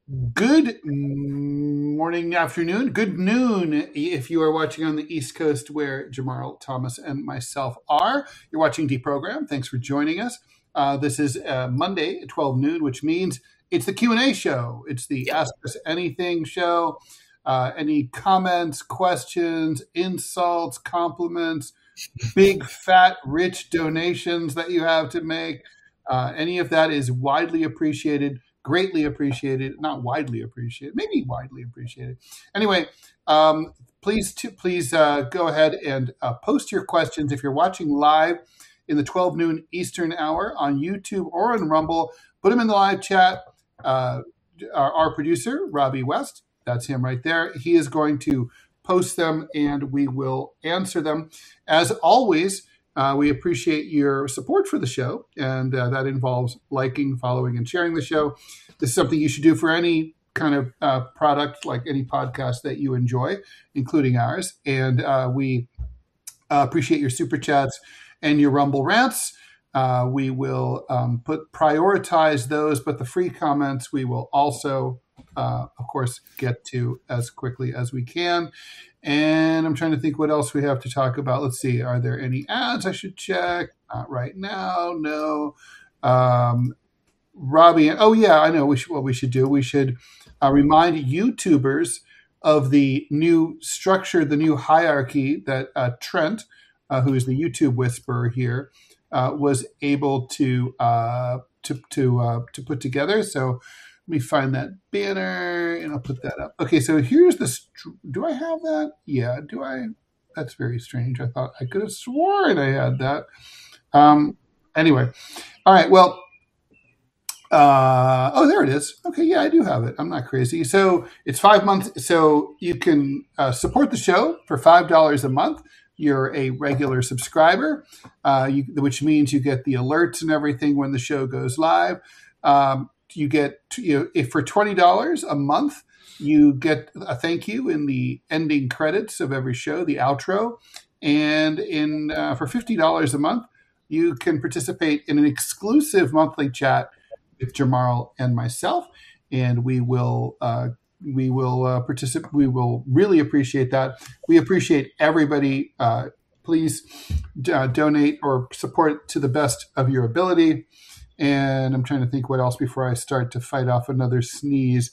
Good morning, afternoon, good noon if you are watching on the East Coast where Jamarl Thomas and myself are. You're watching Deprogram. Thanks for joining us. This is Monday at 12 noon, which means it's the Q&A show. It's the Yep. Ask Us Anything show. Any comments, questions, insults, compliments, big, fat, rich donations that you have to make. Any of that is widely appreciated, greatly appreciated, not widely appreciated, maybe widely appreciated. Anyway, please go ahead and post your questions if you're watching live in the 12 noon Eastern hour on YouTube or on Rumble. Put them in the live chat. Our producer, Robbie West, that's him right there. He is going to post them and we will answer them. As always, we appreciate your support for the show, and that involves liking, following, and sharing the show. This is something you should do for any kind of product, like any podcast that you enjoy, including ours. And we appreciate your super chats and your Rumble rants. We will prioritize those, but the free comments we will also, of course, get to as quickly as we can. And I'm trying to think what else we have to talk about. Let's see. Are there any ads I should check? Not right now. No. Robbie, oh yeah, I know. What we should do. We should remind YouTubers of the new structure, the new hierarchy that Trent, who is the YouTube whisperer here, was able to put together. So let me find that banner and I'll put that up. Okay, so here's the. Do I have that? Yeah. Do I? That's very strange. I thought I could have sworn I had that. Anyway, all right. Well. Oh, there it is. Okay, yeah, I do have it. I'm not crazy. So it's 5 months. So you can support the show for $5 a month. You're a regular subscriber, which means you get the alerts and everything when the show goes live. You get, if for $20 a month, you get a thank you in the ending credits of every show, the outro. And for $50 a month, you can participate in an exclusive monthly chat with Jamarl and myself, and we will participate. We will really appreciate that. We appreciate everybody. Please donate or support to the best of your ability. And I'm trying to think what else before I start to fight off another sneeze.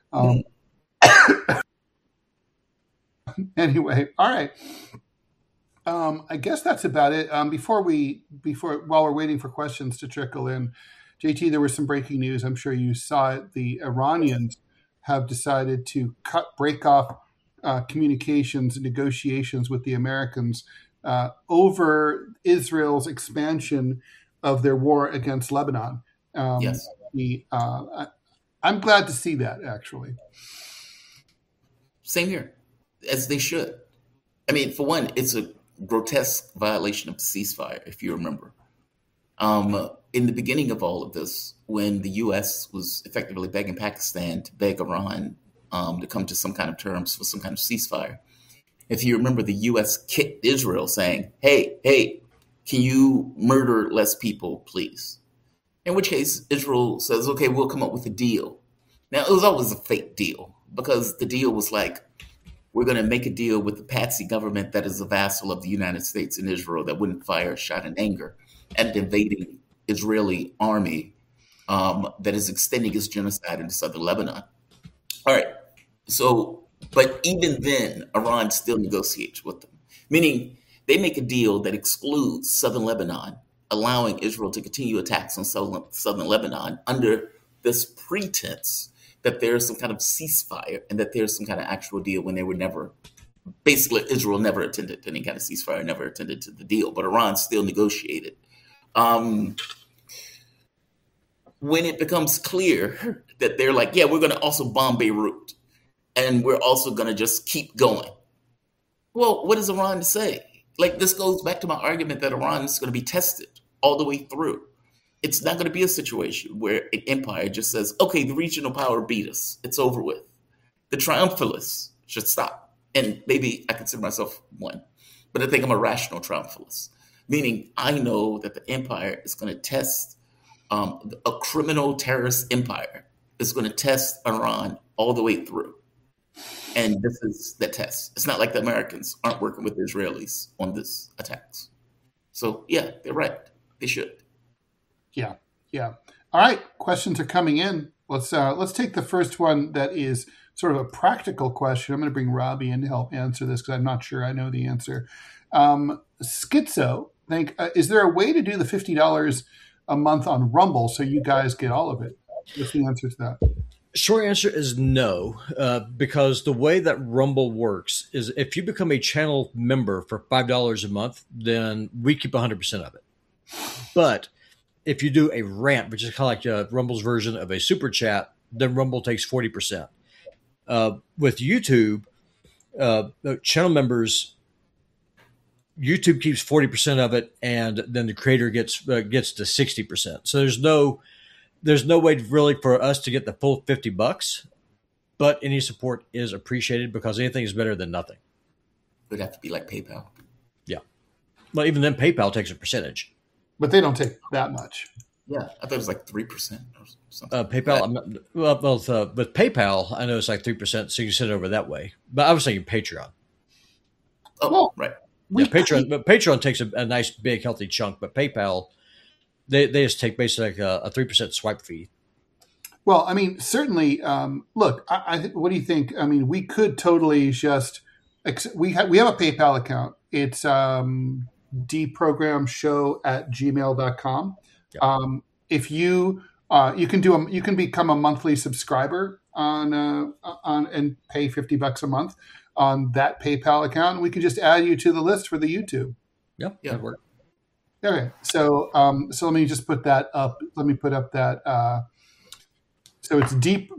Anyway, all right. I guess that's about it. While we're waiting for questions to trickle in, JT, there was some breaking news. I'm sure you saw it. The Iranians have decided to break off communications and negotiations with the Americans over Israel's expansion of their war against Lebanon. Yes. I'm glad to see that, actually. Same here, as they should. I mean, for one, it's a grotesque violation of the ceasefire, if you remember. In the beginning of all of this, when the U.S. was effectively begging Pakistan to beg Iran to come to some kind of terms for some kind of ceasefire, if you remember, the U.S. kicked Israel saying, hey, can you murder less people, please? In which case, Israel says, okay, we'll come up with a deal. Now, it was always a fake deal because the deal was like, we're going to make a deal with the patsy government that is a vassal of the United States and Israel that wouldn't fire a shot in anger at the invading Israeli army that is extending its genocide into southern Lebanon. All right. So, but even then, Iran still negotiates with them, meaning they make a deal that excludes southern Lebanon, allowing Israel to continue attacks on southern Lebanon under this pretense that there's some kind of ceasefire and that there's some kind of actual deal when they were never, basically Israel never attended to any kind of ceasefire, never attended to the deal, but Iran still negotiated. When it becomes clear that they're like, yeah, we're going to also bomb Beirut and we're also going to just keep going. Well, what does Iran say? Like, this goes back to my argument that Iran is going to be tested all the way through. It's not going to be a situation where an empire just says, okay, the regional power beat us. It's over with. The triumphalists should stop. And maybe I consider myself one, but I think I'm a rational triumphalist, meaning I know that the empire is going to test a criminal terrorist empire is going to test Iran all the way through. And this is the test. It's not like the Americans aren't working with the Israelis on this attacks. So yeah, they're right. They should. Yeah. Yeah. All right. Questions are coming in. Let's take the first one that is sort of a practical question. I'm going to bring Robbie in to help answer this because I'm not sure I know the answer. Schizo, is there a way to do the $50 a month on Rumble so you guys get all of it? What's the answer to that? Short answer is no, because the way that Rumble works is if you become a channel member for $5 a month, then we keep 100% of it. But if you do a rant, which is kind of like Rumble's version of a super chat, then Rumble takes 40%. With YouTube, channel members, YouTube keeps 40% of it, and then the creator gets to 60%. So there's no way really for us to get the full $50, but any support is appreciated because anything is better than nothing. It would have to be like PayPal. Yeah. Well, even then PayPal takes a percentage. But they don't take that much. Yeah, I thought it was like 3% or something. PayPal, with PayPal, I know it's like 3%, so you can send it over that way. But I was thinking Patreon. Oh, well, right. Yeah, Patreon takes a nice, big, healthy chunk, but PayPal, they just take basically like a 3% swipe fee. Well, I mean, certainly. Look, what do you think? I mean, we could totally just we have a PayPal account. It's deprogramshow@gmail.com. Yep. If you you can become a monthly subscriber on and pay $50 a month on that PayPal account, and we can just add you to the list for the YouTube. Yeah, that'd work. Okay, so let me just put that up. Let me put up that. So it's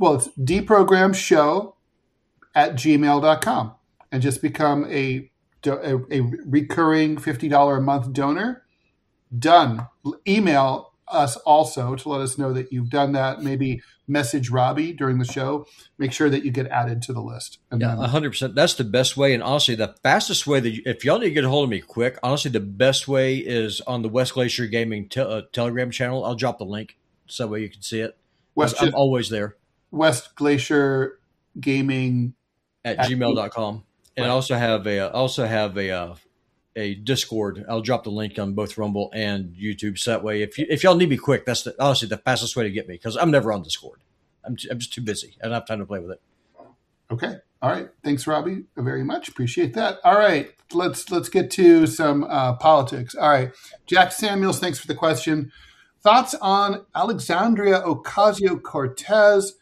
deprogramshow@gmail.com, and just become a recurring $50 a month donor. Done. Email us also to let us know that you've done that. Maybe message Robbie during the show. Make sure that you get added to the list. And 100%. That's the best way. And honestly, the fastest way if y'all need to get a hold of me quick, honestly, the best way is on the West Glacier Gaming Telegram channel. I'll drop the link so that way you can see it. I'm always there. West Glacier Gaming at gmail.com. And right. I also have a Discord. I'll drop the link on both Rumble and YouTube. So that way, if y'all need me quick, that's honestly the fastest way to get me because I'm never on Discord. I'm just too busy. I don't have time to play with it. Okay. All right. Thanks, Robbie, very much. Appreciate that. All right. Let's get to some politics. All right. Jack Samuels, thanks for the question. Thoughts on Alexandra Ocasio-Cortez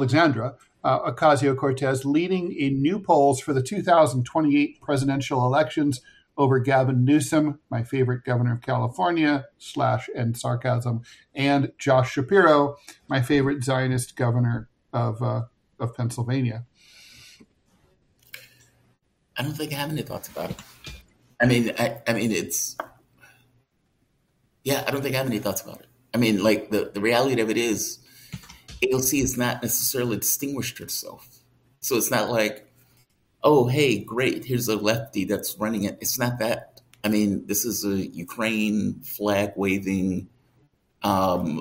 leading in new polls for the 2028 presidential elections over Gavin Newsom, my favorite governor of California, and sarcasm, and Josh Shapiro, my favorite Zionist governor of Pennsylvania. I don't think I have any thoughts about it. I mean, it's. Yeah, I don't think I have any thoughts about it. I mean, like the reality of it is, AOC has not necessarily distinguished herself. So it's not like, oh, hey, great, here's a lefty that's running it. It's not that. I mean, this is a Ukraine flag waving, I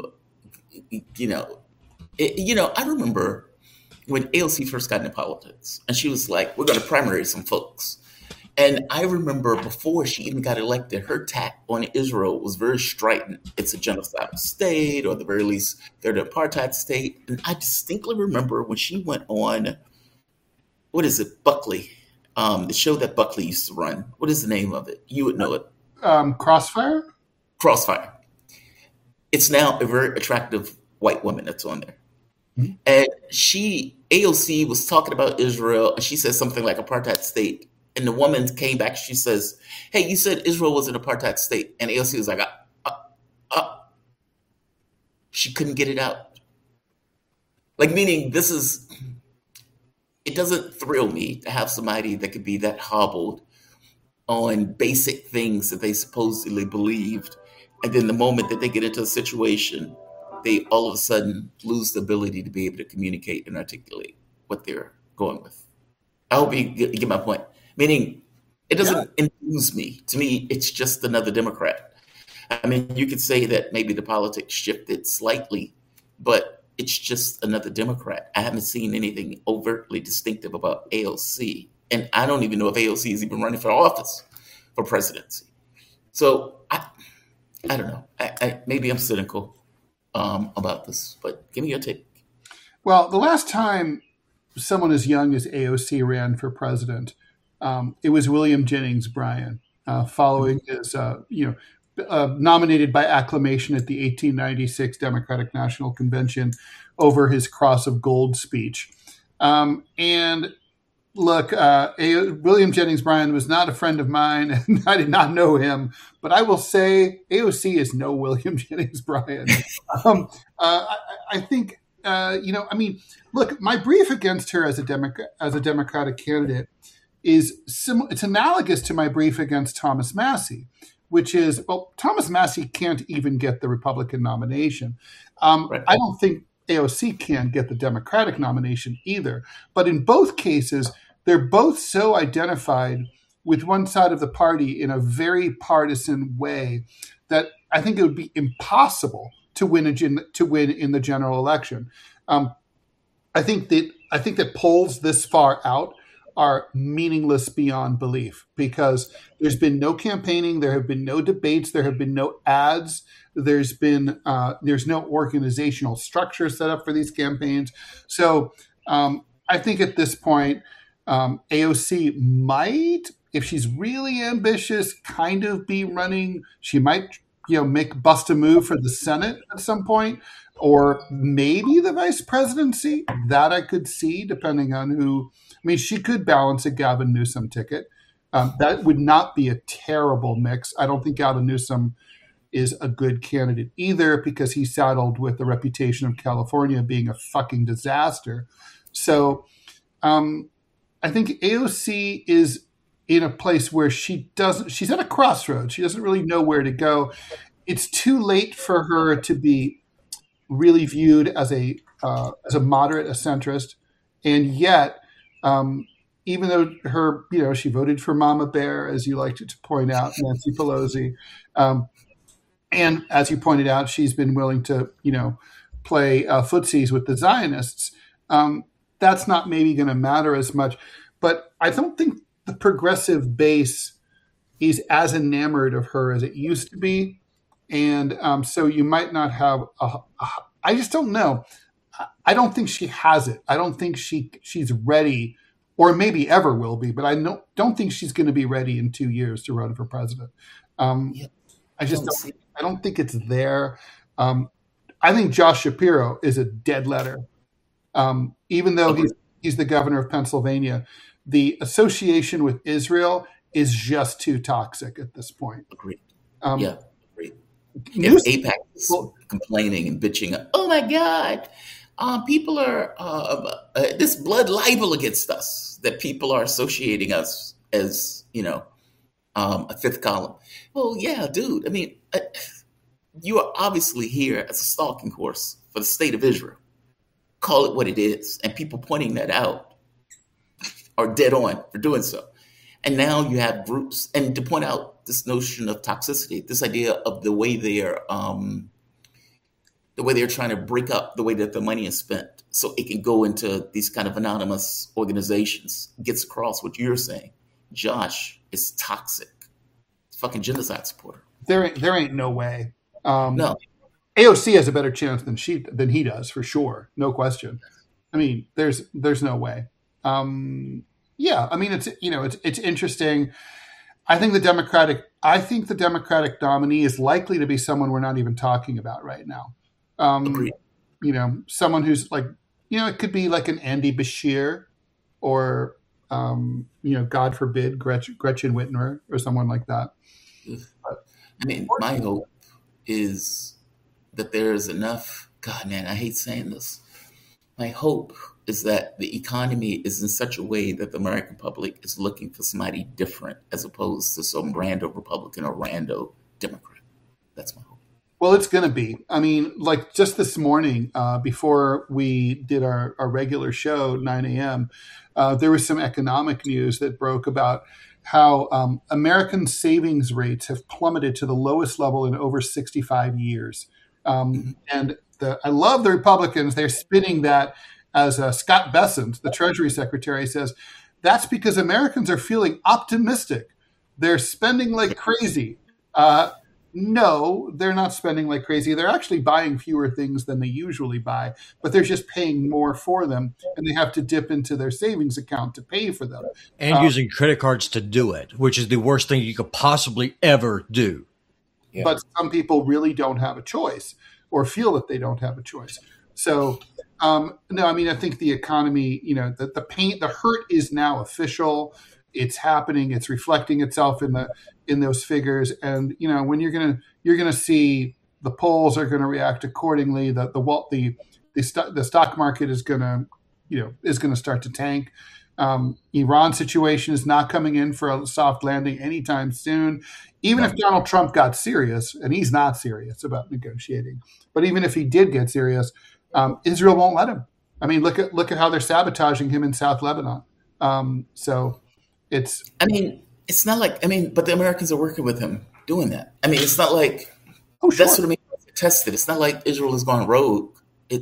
remember when AOC first got into politics and she was like, we're going to primary some folks. And I remember before she even got elected, her attack on Israel was very strident. It's a genocidal state, or at the very least, they're the apartheid state. And I distinctly remember when she went on, what is it, Buckley, the show that Buckley used to run. What is the name of it? You would know it. Crossfire? Crossfire. It's now a very attractive white woman that's on there. Mm-hmm. And AOC was talking about Israel, and she said something like apartheid state. And the woman came back, she says, hey, you said Israel was an apartheid state. And AOC was like, she couldn't get it out. Like, meaning it doesn't thrill me to have somebody that could be that hobbled on basic things that they supposedly believed. And then the moment that they get into a situation, they all of a sudden lose the ability to be able to communicate and articulate what they're going with. I hope you get my point. Meaning, it doesn't enthuse me. To me, it's just another Democrat. I mean, you could say that maybe the politics shifted slightly, but it's just another Democrat. I haven't seen anything overtly distinctive about AOC. And I don't even know if AOC is even running for office for presidency. So I don't know. Maybe I'm cynical about this, but give me your take. Well, the last time someone as young as AOC ran for president, it was William Jennings Bryan, following his, nominated by acclamation at the 1896 Democratic National Convention over his Cross of Gold speech. And look, William Jennings Bryan was not a friend of mine, and I did not know him. But I will say AOC is no William Jennings Bryan. I think, look, my brief against her as a Democratic candidate is it's analogous to my brief against Thomas Massie, which is, well, Thomas Massie can't even get the Republican nomination. Right. I don't think AOC can get the Democratic nomination either. But in both cases, they're both so identified with one side of the party in a very partisan way that I think it would be impossible to win in the general election. I think that polls this far out are meaningless beyond belief because there's been no campaigning, there have been no debates, there have been no ads, there's no organizational structure set up for these campaigns. So I think at this point, AOC might, if she's really ambitious, kind of be running. She might, bust a move for the Senate at some point, or maybe the vice presidency. That I could see, depending on who. I mean, she could balance a Gavin Newsom ticket. That would not be a terrible mix. I don't think Gavin Newsom is a good candidate either because he's saddled with the reputation of California being a fucking disaster. So I think AOC is in a place where she's at a crossroads. She doesn't really know where to go. It's too late for her to be really viewed as a moderate, a centrist. And yet, even though she voted for Mama Bear, as you like to point out, Nancy Pelosi, and as you pointed out, she's been willing to, play footsies with the Zionists. That's not maybe going to matter as much. But I don't think the progressive base is as enamored of her as it used to be. And so you might not have I just don't know. I don't think she has it. I don't think she's ready, or maybe ever will be, but I don't think she's going to be ready in 2 years to run for president. I don't think it's there. I think Josh Shapiro is a dead letter. Even though he's the governor of Pennsylvania, the association with Israel is just too toxic at this point. Agreed. Agreed. If AIPAC is complaining and bitching, oh my God, people are this blood libel against us, that people are associating us as, a fifth column. Well, yeah, dude. I mean, you are obviously here as a stalking horse for the state of Israel. Call it what it is. And people pointing that out are dead on for doing so. And now you have groups, and to point out this notion of toxicity, this idea of the way they're trying to break up the way that the money is spent so it can go into these kind of anonymous organizations, gets across what you're saying. Josh is toxic. Fucking genocide supporter. There ain't no way. No. AOC has a better chance than he does, for sure. No question. I mean, there's no way. Yeah, I mean, it's interesting. I think the Democratic nominee is likely to be someone we're not even talking about right now. Agreed. Someone who's like, it could be like an Andy Bashir or, God forbid, Gretchen Whitmer or someone like that. I mean, my hope is that there is enough. God, man, I hate saying this. My hope is that the economy is in such a way that the American public is looking for somebody different as opposed to some rando Republican or rando Democrat. That's my hope. Well, it's going to be. I mean, like just this morning, before we did our regular show, 9 a.m., there was some economic news that broke about how American savings rates have plummeted to the lowest level in over 65 years. And I love the Republicans. They're spinning that as Scott Bessent, the Treasury Secretary, says, that's because Americans are feeling optimistic. They're spending like crazy. No, they're not spending like crazy. They're actually buying fewer things than they usually buy, but they're just paying more for them, and they have to dip into their savings account to pay for them. And using credit cards to do it, which is the worst thing you could possibly ever do. Yeah. But some people really don't have a choice or feel that they don't have a choice. So, no, I mean, I think the economy, the pain, the hurt is now official. It's happening. It's reflecting itself in those figures. And, when you're going to see the polls are going to react accordingly, the stock market is going to start to tank. Iran situation is not coming in for a soft landing anytime soon. Even if Donald Trump got serious, and he's not serious about negotiating, but even if he did get serious, Israel won't let him. I mean, look at how they're sabotaging him in South Lebanon. So it's. I mean, it's not like but the Americans are working with him doing that. I mean, it's not like that's what I mean. Tested. It's not like Israel has gone rogue.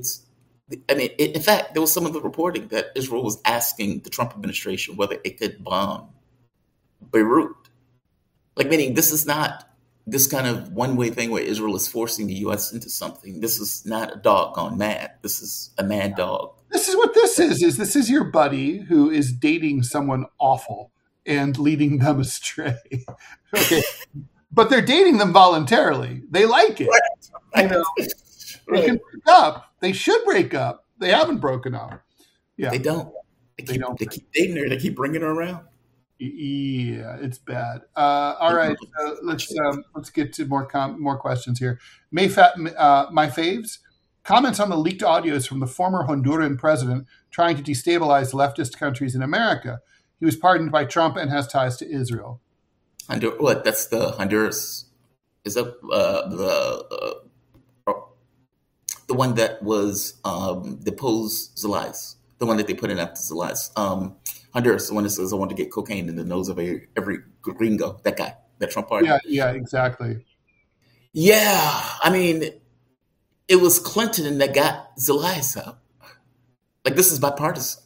In fact, there was some of the reporting that Israel was asking the Trump administration whether it could bomb Beirut. Like, meaning this is not this kind of one-way thing where Israel is forcing the U.S. into something. This is not a dog gone mad. This is a mad dog. This is what this is this is your buddy who is dating someone awful and leading them astray. Okay. But they're dating them voluntarily. They like it. Right. They can break up. They should break up. They haven't broken up. Yeah. They don't. They keep dating her. They keep bringing her around. Yeah, it's bad. All right, let's get to more questions here. My faves comments on the leaked audios from the former Honduran president trying to destabilize leftist countries in America. He was pardoned by Trump and has ties to Israel. What? That's the Honduras. Is that the one that was deposed Zelaya? The one that they put in after Zelaya. Honduras, the one that says, I want to get cocaine in the nose of every gringo. That guy, that Trump party. Yeah, exactly. Yeah. I mean, it was Clinton that got Zelaya out. Like, this is bipartisan.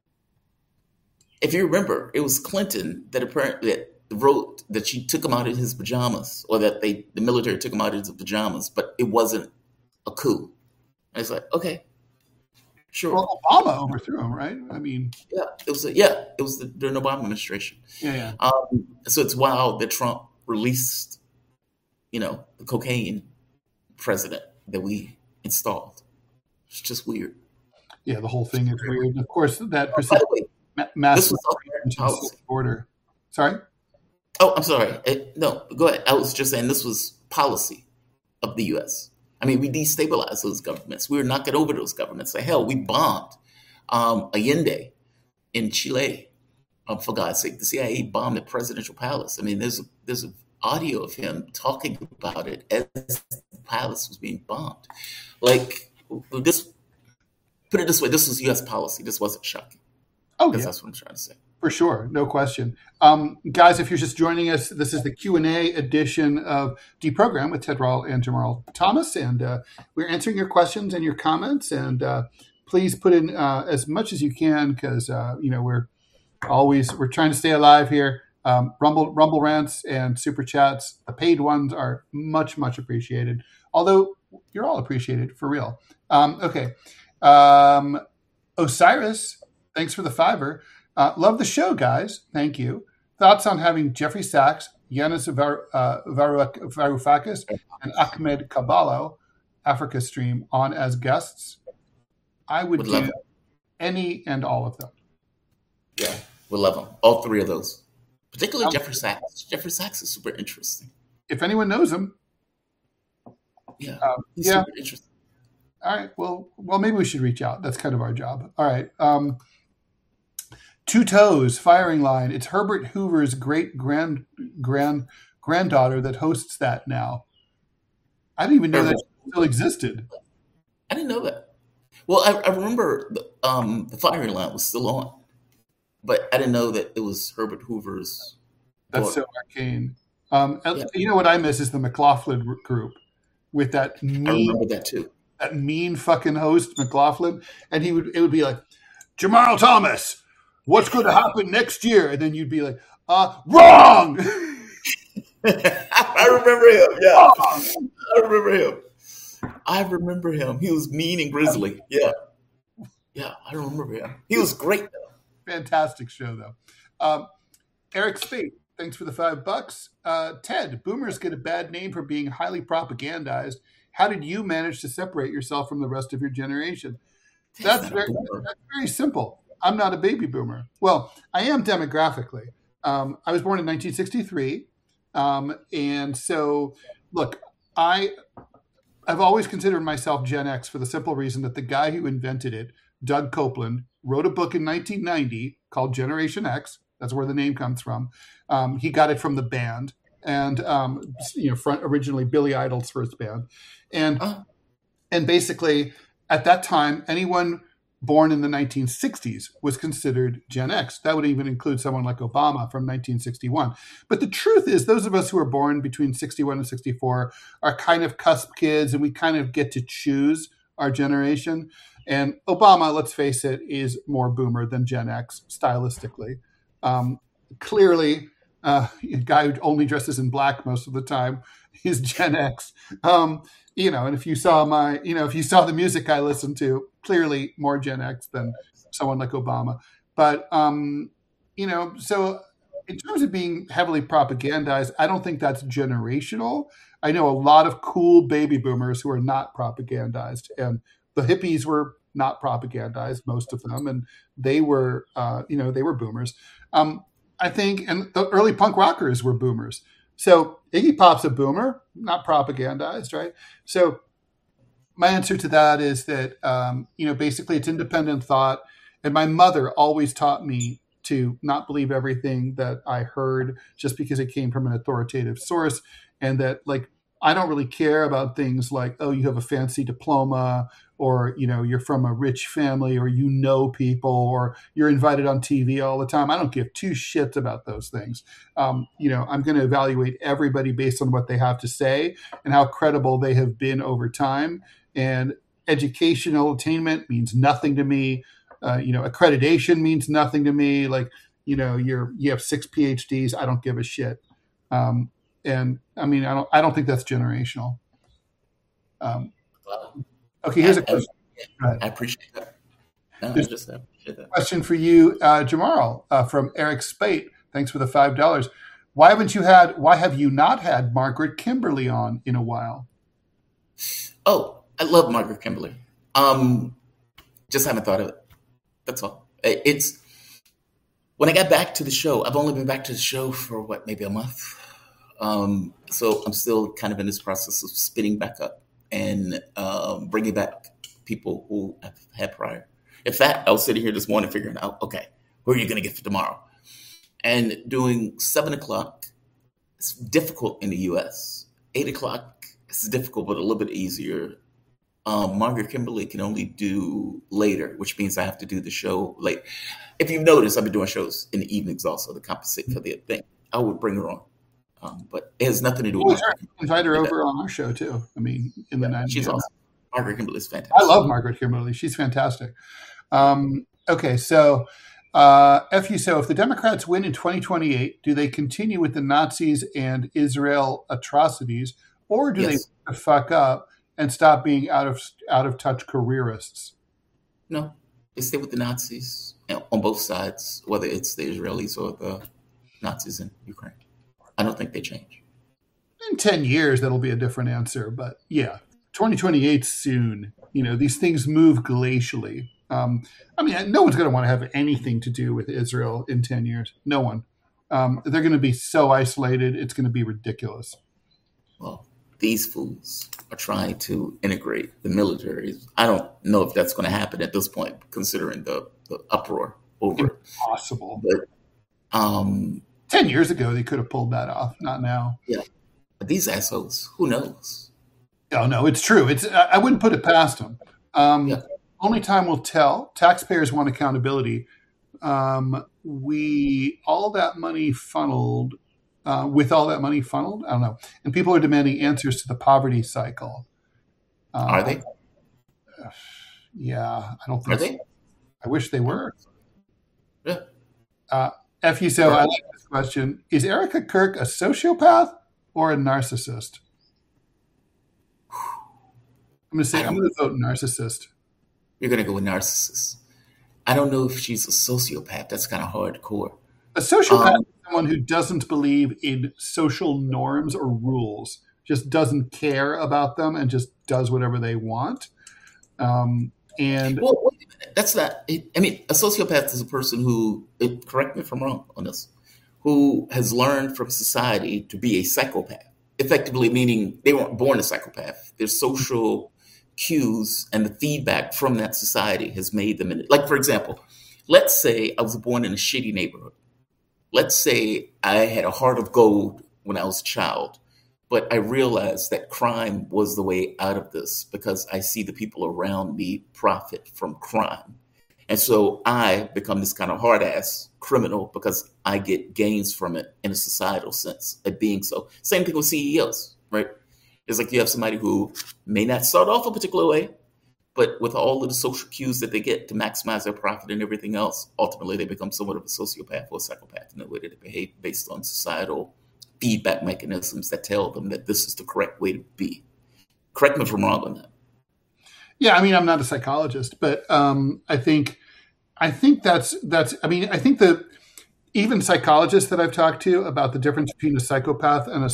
If you remember, it was Clinton that apparently wrote that she took him out in his pajamas, or that the military took him out in his pajamas, but it wasn't a coup. And it's like, okay. Sure. Well, Obama overthrew him, right? I mean, it was during the Obama administration. Yeah. So it's wild that Trump released, the cocaine president that we installed. It's just weird. Yeah, the whole thing is weird. Of course, that massive policy border. Sorry. Oh, I'm sorry. No, go ahead. I was just saying this was policy of the U.S. I mean, we destabilized those governments. We were knocking over those governments. Like, hell, we bombed Allende in Chile. For God's sake, the CIA bombed the presidential palace. I mean, there's an audio of him talking about it as the palace was being bombed. Like, put it this way, this was U.S. policy. This wasn't shocking. Oh, yeah. That's what I'm trying to say. For sure. No question. Guys, if you're just joining us, this is the Q&A edition of Deprogram with Ted Rall and Jamarl Thomas. And we're answering your questions and your comments. And please put in as much as you can because, we're trying to stay alive here. Rumble rants and super chats. The paid ones are much, much appreciated. Although you're all appreciated for real. Okay. Osiris, thanks for the $5. Love the show, guys. Thank you. Thoughts on having Jeffrey Sachs, Yanis Varoufakis, and Ahmed Caballo, Africa Stream, on as guests? I would do any and all of them. Yeah, we love them. All three of those. Particularly Jeffrey Sachs. Jeffrey Sachs is super interesting. If anyone knows him. Yeah, he's super interesting. All right. Well, maybe we should reach out. That's kind of our job. All right. Two Toes firing line. It's Herbert Hoover's great granddaughter that hosts that now. I didn't even know that still existed. I didn't know that. Well, I remember the firing line was still on, but I didn't know that it was Herbert Hoover's daughter. That's so arcane. You know what I miss is the McLaughlin group with that I remember that too. that mean fucking host McLaughlin, and it would be like, Jamarl Thomas, what's going to happen next year? And then you'd be like, wrong. I remember him. Yeah, I remember him. He was mean and grizzly. Yeah, I remember him. He was great though. Fantastic show though. Eric Spate, thanks for the $5. Ted, boomers get a bad name for being highly propagandized. How did you manage to separate yourself from the rest of your generation? That's very simple. I'm not a baby boomer. Well, I am demographically. I was born in 1963. And so, look, I've always considered myself Gen X for the simple reason that the guy who invented it, Doug Copeland, wrote a book in 1990 called Generation X. That's where the name comes from. He got it from the band, and originally Billy Idol's first band, and basically at that time, anyone born in the 1960s was considered Gen X. That would even include someone like Obama from 1961. But the truth is, those of us who are born between 61 and 64 are kind of cusp kids, and we kind of get to choose our generation. And Obama, let's face it, is more boomer than Gen X stylistically. Clearly, a guy who only dresses in black most of the time is Gen X. And if you saw the music I listen to, clearly more Gen X than someone like Obama. But, so in terms of being heavily propagandized, I don't think that's generational. I know a lot of cool baby boomers who are not propagandized, and the hippies were not propagandized, most of them, and they were boomers. I think, and the early punk rockers were boomers. So Iggy Pop's a boomer, not propagandized, right? So my answer to that is that, basically it's independent thought. And my mother always taught me to not believe everything that I heard just because it came from an authoritative source. And that, like, I don't really care about things like, oh, you have a fancy diploma, or, you're from a rich family, or people, or you're invited on TV all the time. I don't give two shits about those things. I'm going to evaluate everybody based on what they have to say and how credible they have been over time. And educational attainment means nothing to me. Accreditation means nothing to me. Like, you have 6 PhDs. I don't give a shit. And I mean, I don't think that's generational. Okay, here's a question. I appreciate that. No, I just appreciate that. Question for you, Jamarl, from Eric Spate. Thanks for the $5. Why have you not had Margaret Kimberly on in a while? Oh, I love Margaret Kimberly. Just haven't thought of it. That's all. It's when I got back to the show. I've only been back to the show for maybe a month. So I'm still kind of in this process of spinning back up and bringing back people who I've had prior. In fact, I was sitting here this morning figuring out, okay, who are you going to get for tomorrow? And doing 7 o'clock, it's difficult in the U.S. 8 o'clock, it's difficult, but a little bit easier. Margaret Kimberly can only do later, which means I have to do the show late. If you've noticed, I've been doing shows in the evenings also to compensate for the thing. I would bring her on. But it has nothing to do with her. Invite her over on our show too. I mean, in the 90s. She's awesome. Margaret Kimberly is fantastic. I love Margaret Kimberly. She's fantastic. Okay, so if the Democrats win in 2028, do they continue with the Nazis and Israel atrocities, or do they fuck up and stop being out of touch careerists? No, they stay with the Nazis on both sides, whether it's the Israelis or the Nazis in Ukraine. I don't think they change. In 10 years, that'll be a different answer. But yeah, 2028 soon. These things move glacially. No one's going to want to have anything to do with Israel in 10 years. No one. They're going to be so isolated. It's going to be ridiculous. Well, these fools are trying to integrate the military. I don't know if that's going to happen at this point, considering the uproar over it. Impossible. But 10 years ago, they could have pulled that off. Not now. Yeah. But these assholes, who knows? Oh, no, it's true. I wouldn't put it past them. Only time will tell. Taxpayers want accountability. All that money funneled, I don't know. And people are demanding answers to the poverty cycle. Are they? Yeah, I don't Are think so. they? I wish they were. Yeah. F you, so I like this question. Is Erica Kirk a sociopath or a narcissist? I'm going to vote narcissist. You're going to go with narcissist. I don't know if she's a sociopath. That's kind of hardcore. A sociopath is someone who doesn't believe in social norms or rules, just doesn't care about them and just does whatever they want. And well, wait a minute. That's not. I mean, a sociopath is a person who, correct me if I'm wrong on this, who has learned from society to be a psychopath. Effectively, meaning they weren't born a psychopath. Their social cues and the feedback from that society has made them like, for example, let's say I was born in a shitty neighborhood. Let's say I had a heart of gold when I was a child, but I realized that crime was the way out of this because I see the people around me profit from crime. And so I become this kind of hard ass criminal because I get gains from it in a societal sense of being so. Same thing with CEOs, right? It's like you have somebody who may not start off a particular way, but with all of the social cues that they get to maximize their profit and everything else, ultimately they become somewhat of a sociopath or a psychopath in the way that they behave based on societal feedback mechanisms that tell them that this is the correct way to be. Correct me if I'm wrong on that. Yeah, I mean, I'm not a psychologist, but I think that's. I mean, I think that even psychologists that I've talked to about the difference between a psychopath and a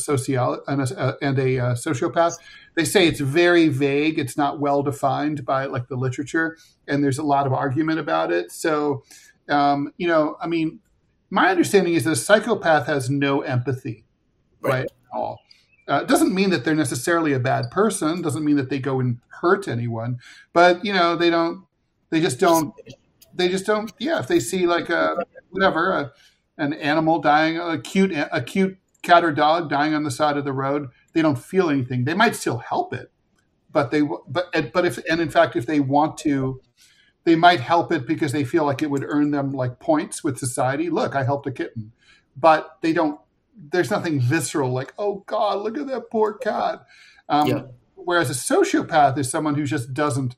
sociopath, they say it's very vague. It's not well defined by like the literature, and there's a lot of argument about it. So, I mean, my understanding is that a psychopath has no empathy, right? At all. It doesn't mean that they're necessarily a bad person. Doesn't mean that they go and hurt anyone, but they just don't. Yeah, if they see like an animal dying, a cute cat or dog dying on the side of the road, they don't feel anything. They might still help it, but if they want to, they might help it because they feel like it would earn them like points with society. Look, I helped a kitten, but they don't. There's nothing visceral like, oh God, look at that poor cat. Whereas a sociopath is someone who just doesn't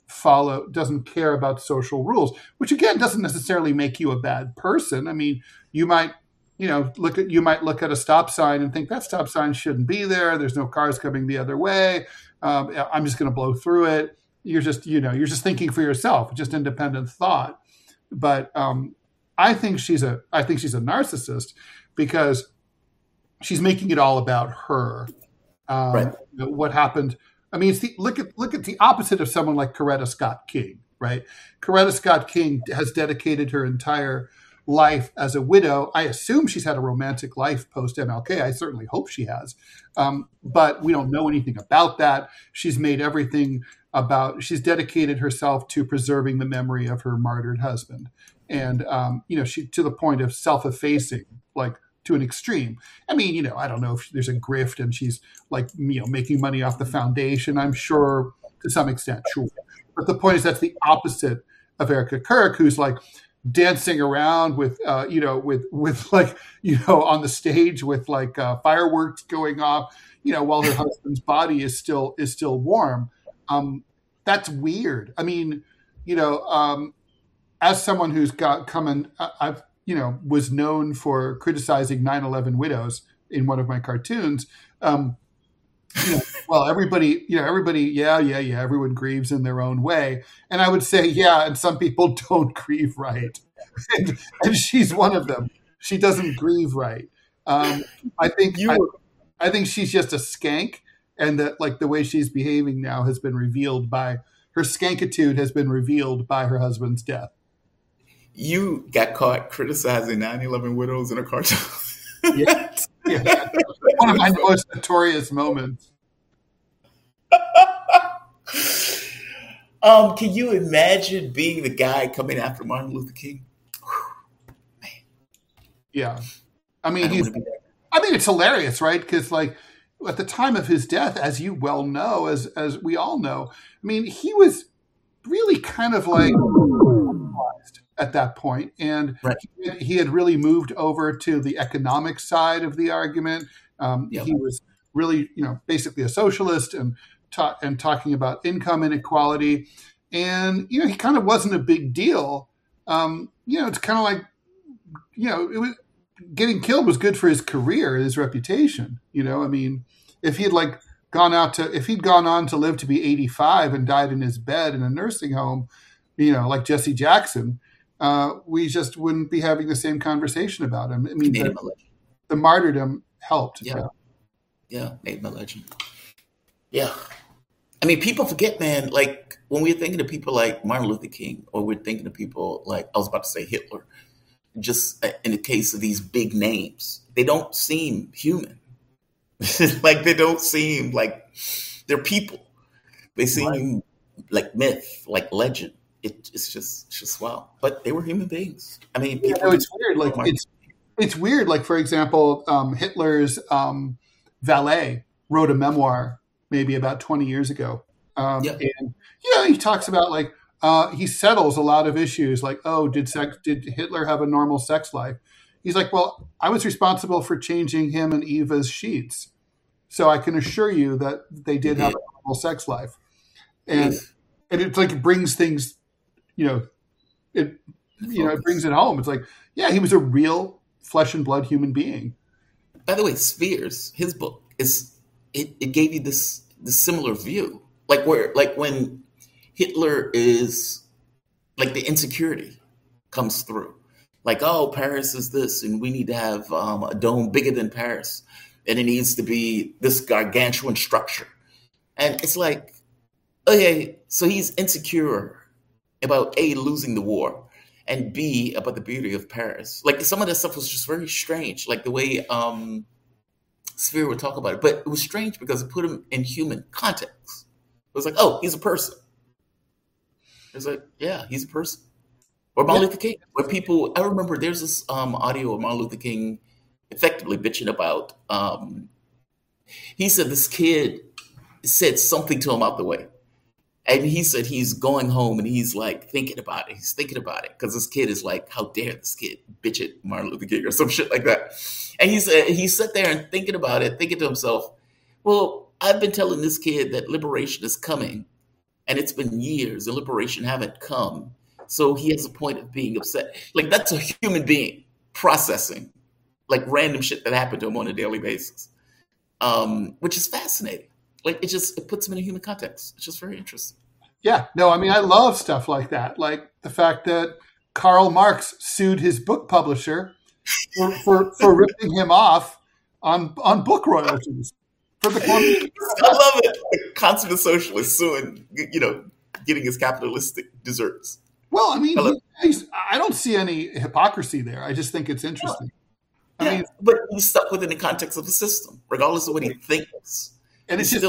care about social rules, which again doesn't necessarily make you a bad person. I mean, you might look at a stop sign and think that stop sign shouldn't be there. There's no cars coming the other way. I'm just going to blow through it. You're just thinking for yourself, just independent thought. But I think she's a narcissist because she's making it all about her. What happened. I mean, look at the opposite of someone like Coretta Scott King, right? Coretta Scott King has dedicated her entire life as a widow. I assume she's had a romantic life post MLK. I certainly hope she has, but we don't know anything about that. She's dedicated herself to preserving the memory of her martyred husband, and she to the point of self-effacing, like, to an extreme. I mean, I don't know if there's a grift and she's like, making money off the foundation. I'm sure to some extent, sure. But the point is that's the opposite of Erica Kirk, who's like dancing around with on the stage with like fireworks going off, while her husband's body is still warm. That's weird. I mean, as someone who's was known for criticizing 9/11 widows in one of my cartoons. Everybody, everyone grieves in their own way. And I would say, and some people don't grieve right. and she's one of them. She doesn't grieve right. I think she's just a skank, and that like the way she's behaving now has been revealed by her skankitude has been revealed by her husband's death. You got caught criticizing 9/11 widows in a cartoon. Yeah. One of my most notorious moments. Can you imagine being the guy coming after Martin Luther King? Man. Yeah. I mean, it's hilarious, right? Because like at the time of his death, as you well know, as we all know, I mean, he was really kind of like at that point. And he had really moved over to the economic side of the argument. He was really, basically a socialist and talking about income inequality, and he kind of wasn't a big deal. It's kind of like it was getting killed was good for his career, his reputation. I mean, if he'd gone on to live to be 85 and died in his bed in a nursing home, like Jesse Jackson, we just wouldn't be having the same conversation about him. I mean, the martyrdom helped. Yeah, made him a legend. Yeah. I mean, people forget, man, like when we're thinking of people like Martin Luther King, or we're thinking of people like, I was about to say Hitler, just in the case of these big names, they don't seem human. Like they don't seem like they're people. They seem like myth, like legend. It's just wow. But they were human beings. I mean, it's weird. Like it's weird. Like, for example, Hitler's valet wrote a memoir maybe about 20 years ago. And he talks about he settles a lot of issues like, did Hitler have a normal sex life? He's like, well, I was responsible for changing him and Eva's sheets. So I can assure you that they did have a normal sex life. And it's like, it brings things, it brings it home. It's like, yeah, he was a real flesh and blood human being. By the way, Spears, his book it gave you this similar view, like when Hitler is like the insecurity comes through, like, oh, Paris is this, and we need to have a dome bigger than Paris, and it needs to be this gargantuan structure, and it's like, okay, so he's insecure about A, losing the war, and B, about the beauty of Paris. Like some of that stuff was just very strange, like the way Sphere would talk about it. But it was strange because it put him in human context. It was like, oh, he's a person. It's like, yeah, he's a person. Or Martin Luther King. I remember there's this audio of Martin Luther King effectively bitching about, he said this kid said something to him out the way. And he said he's going home and he's like thinking about it. He's thinking about it because this kid is like, how dare this kid bitch at Martin Luther King or some shit like that. And he said he sat there and thinking about it, thinking to himself, well, I've been telling this kid that liberation is coming, and it's been years and liberation haven't come. So he has a point of being upset. Like that's a human being processing like random shit that happened to him on a daily basis, which is fascinating. Like it puts him in a human context. It's just very interesting. Yeah, no, I mean, I love stuff like that. Like the fact that Karl Marx sued his book publisher for ripping him off on book royalties. I love it. A consummate socialist suing, getting his capitalistic desserts. Well, I mean, I don't see any hypocrisy there. I just think it's interesting. But he's stuck within the context of the system, regardless of what he thinks. And it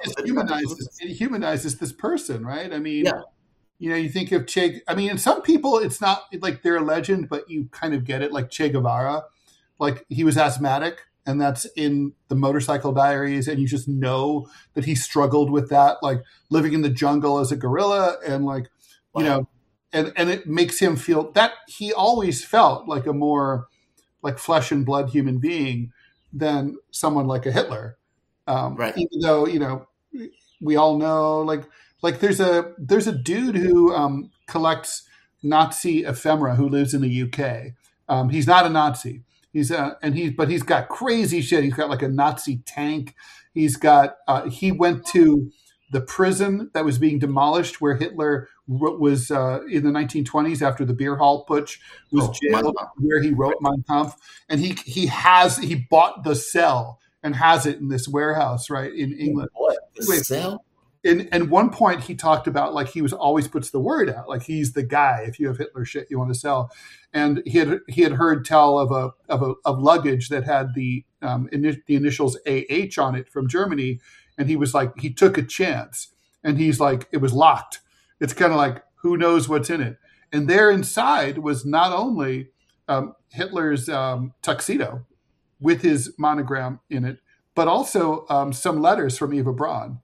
humanizes this person, right? I mean, you think of Che. I mean, in some people, it's not like they're a legend, but you kind of get it. Like Che Guevara, like he was asthmatic, and that's in the Motorcycle Diaries, and you just know that he struggled with that, like living in the jungle as a gorilla, and like and it makes him feel that he always felt like a more like flesh and blood human being than someone like a Hitler. Even though we all know like there's a dude who collects Nazi ephemera who lives in the UK. He's not a Nazi. But he's got crazy shit. He's got like a Nazi tank. He's got he went to the prison that was being demolished where Hitler was in the 1920s after the beer hall putsch, was jailed, where he wrote Mein Kampf, and he bought the cell and has it in this warehouse right in England. What? The cell? And one point he talked about like he was always puts the word out, like he's the guy if you have Hitler shit you want to sell. And he had heard tell of luggage that had the initials AH on it from Germany, and he was like he took a chance, and he's like it was locked. It's kind of like who knows what's in it. And there inside was not only Hitler's tuxedo with his monogram in it, but also some letters from Eva Braun.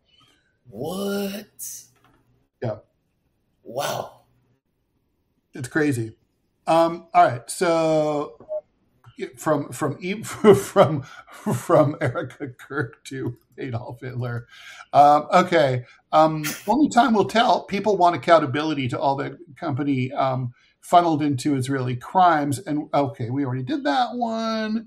What? Yeah. Wow. It's crazy. All right. So from Erica Kirk to Adolf Hitler. Okay. Only time will tell. People want accountability to all that company funneled into Israeli crimes. And okay, we already did that one.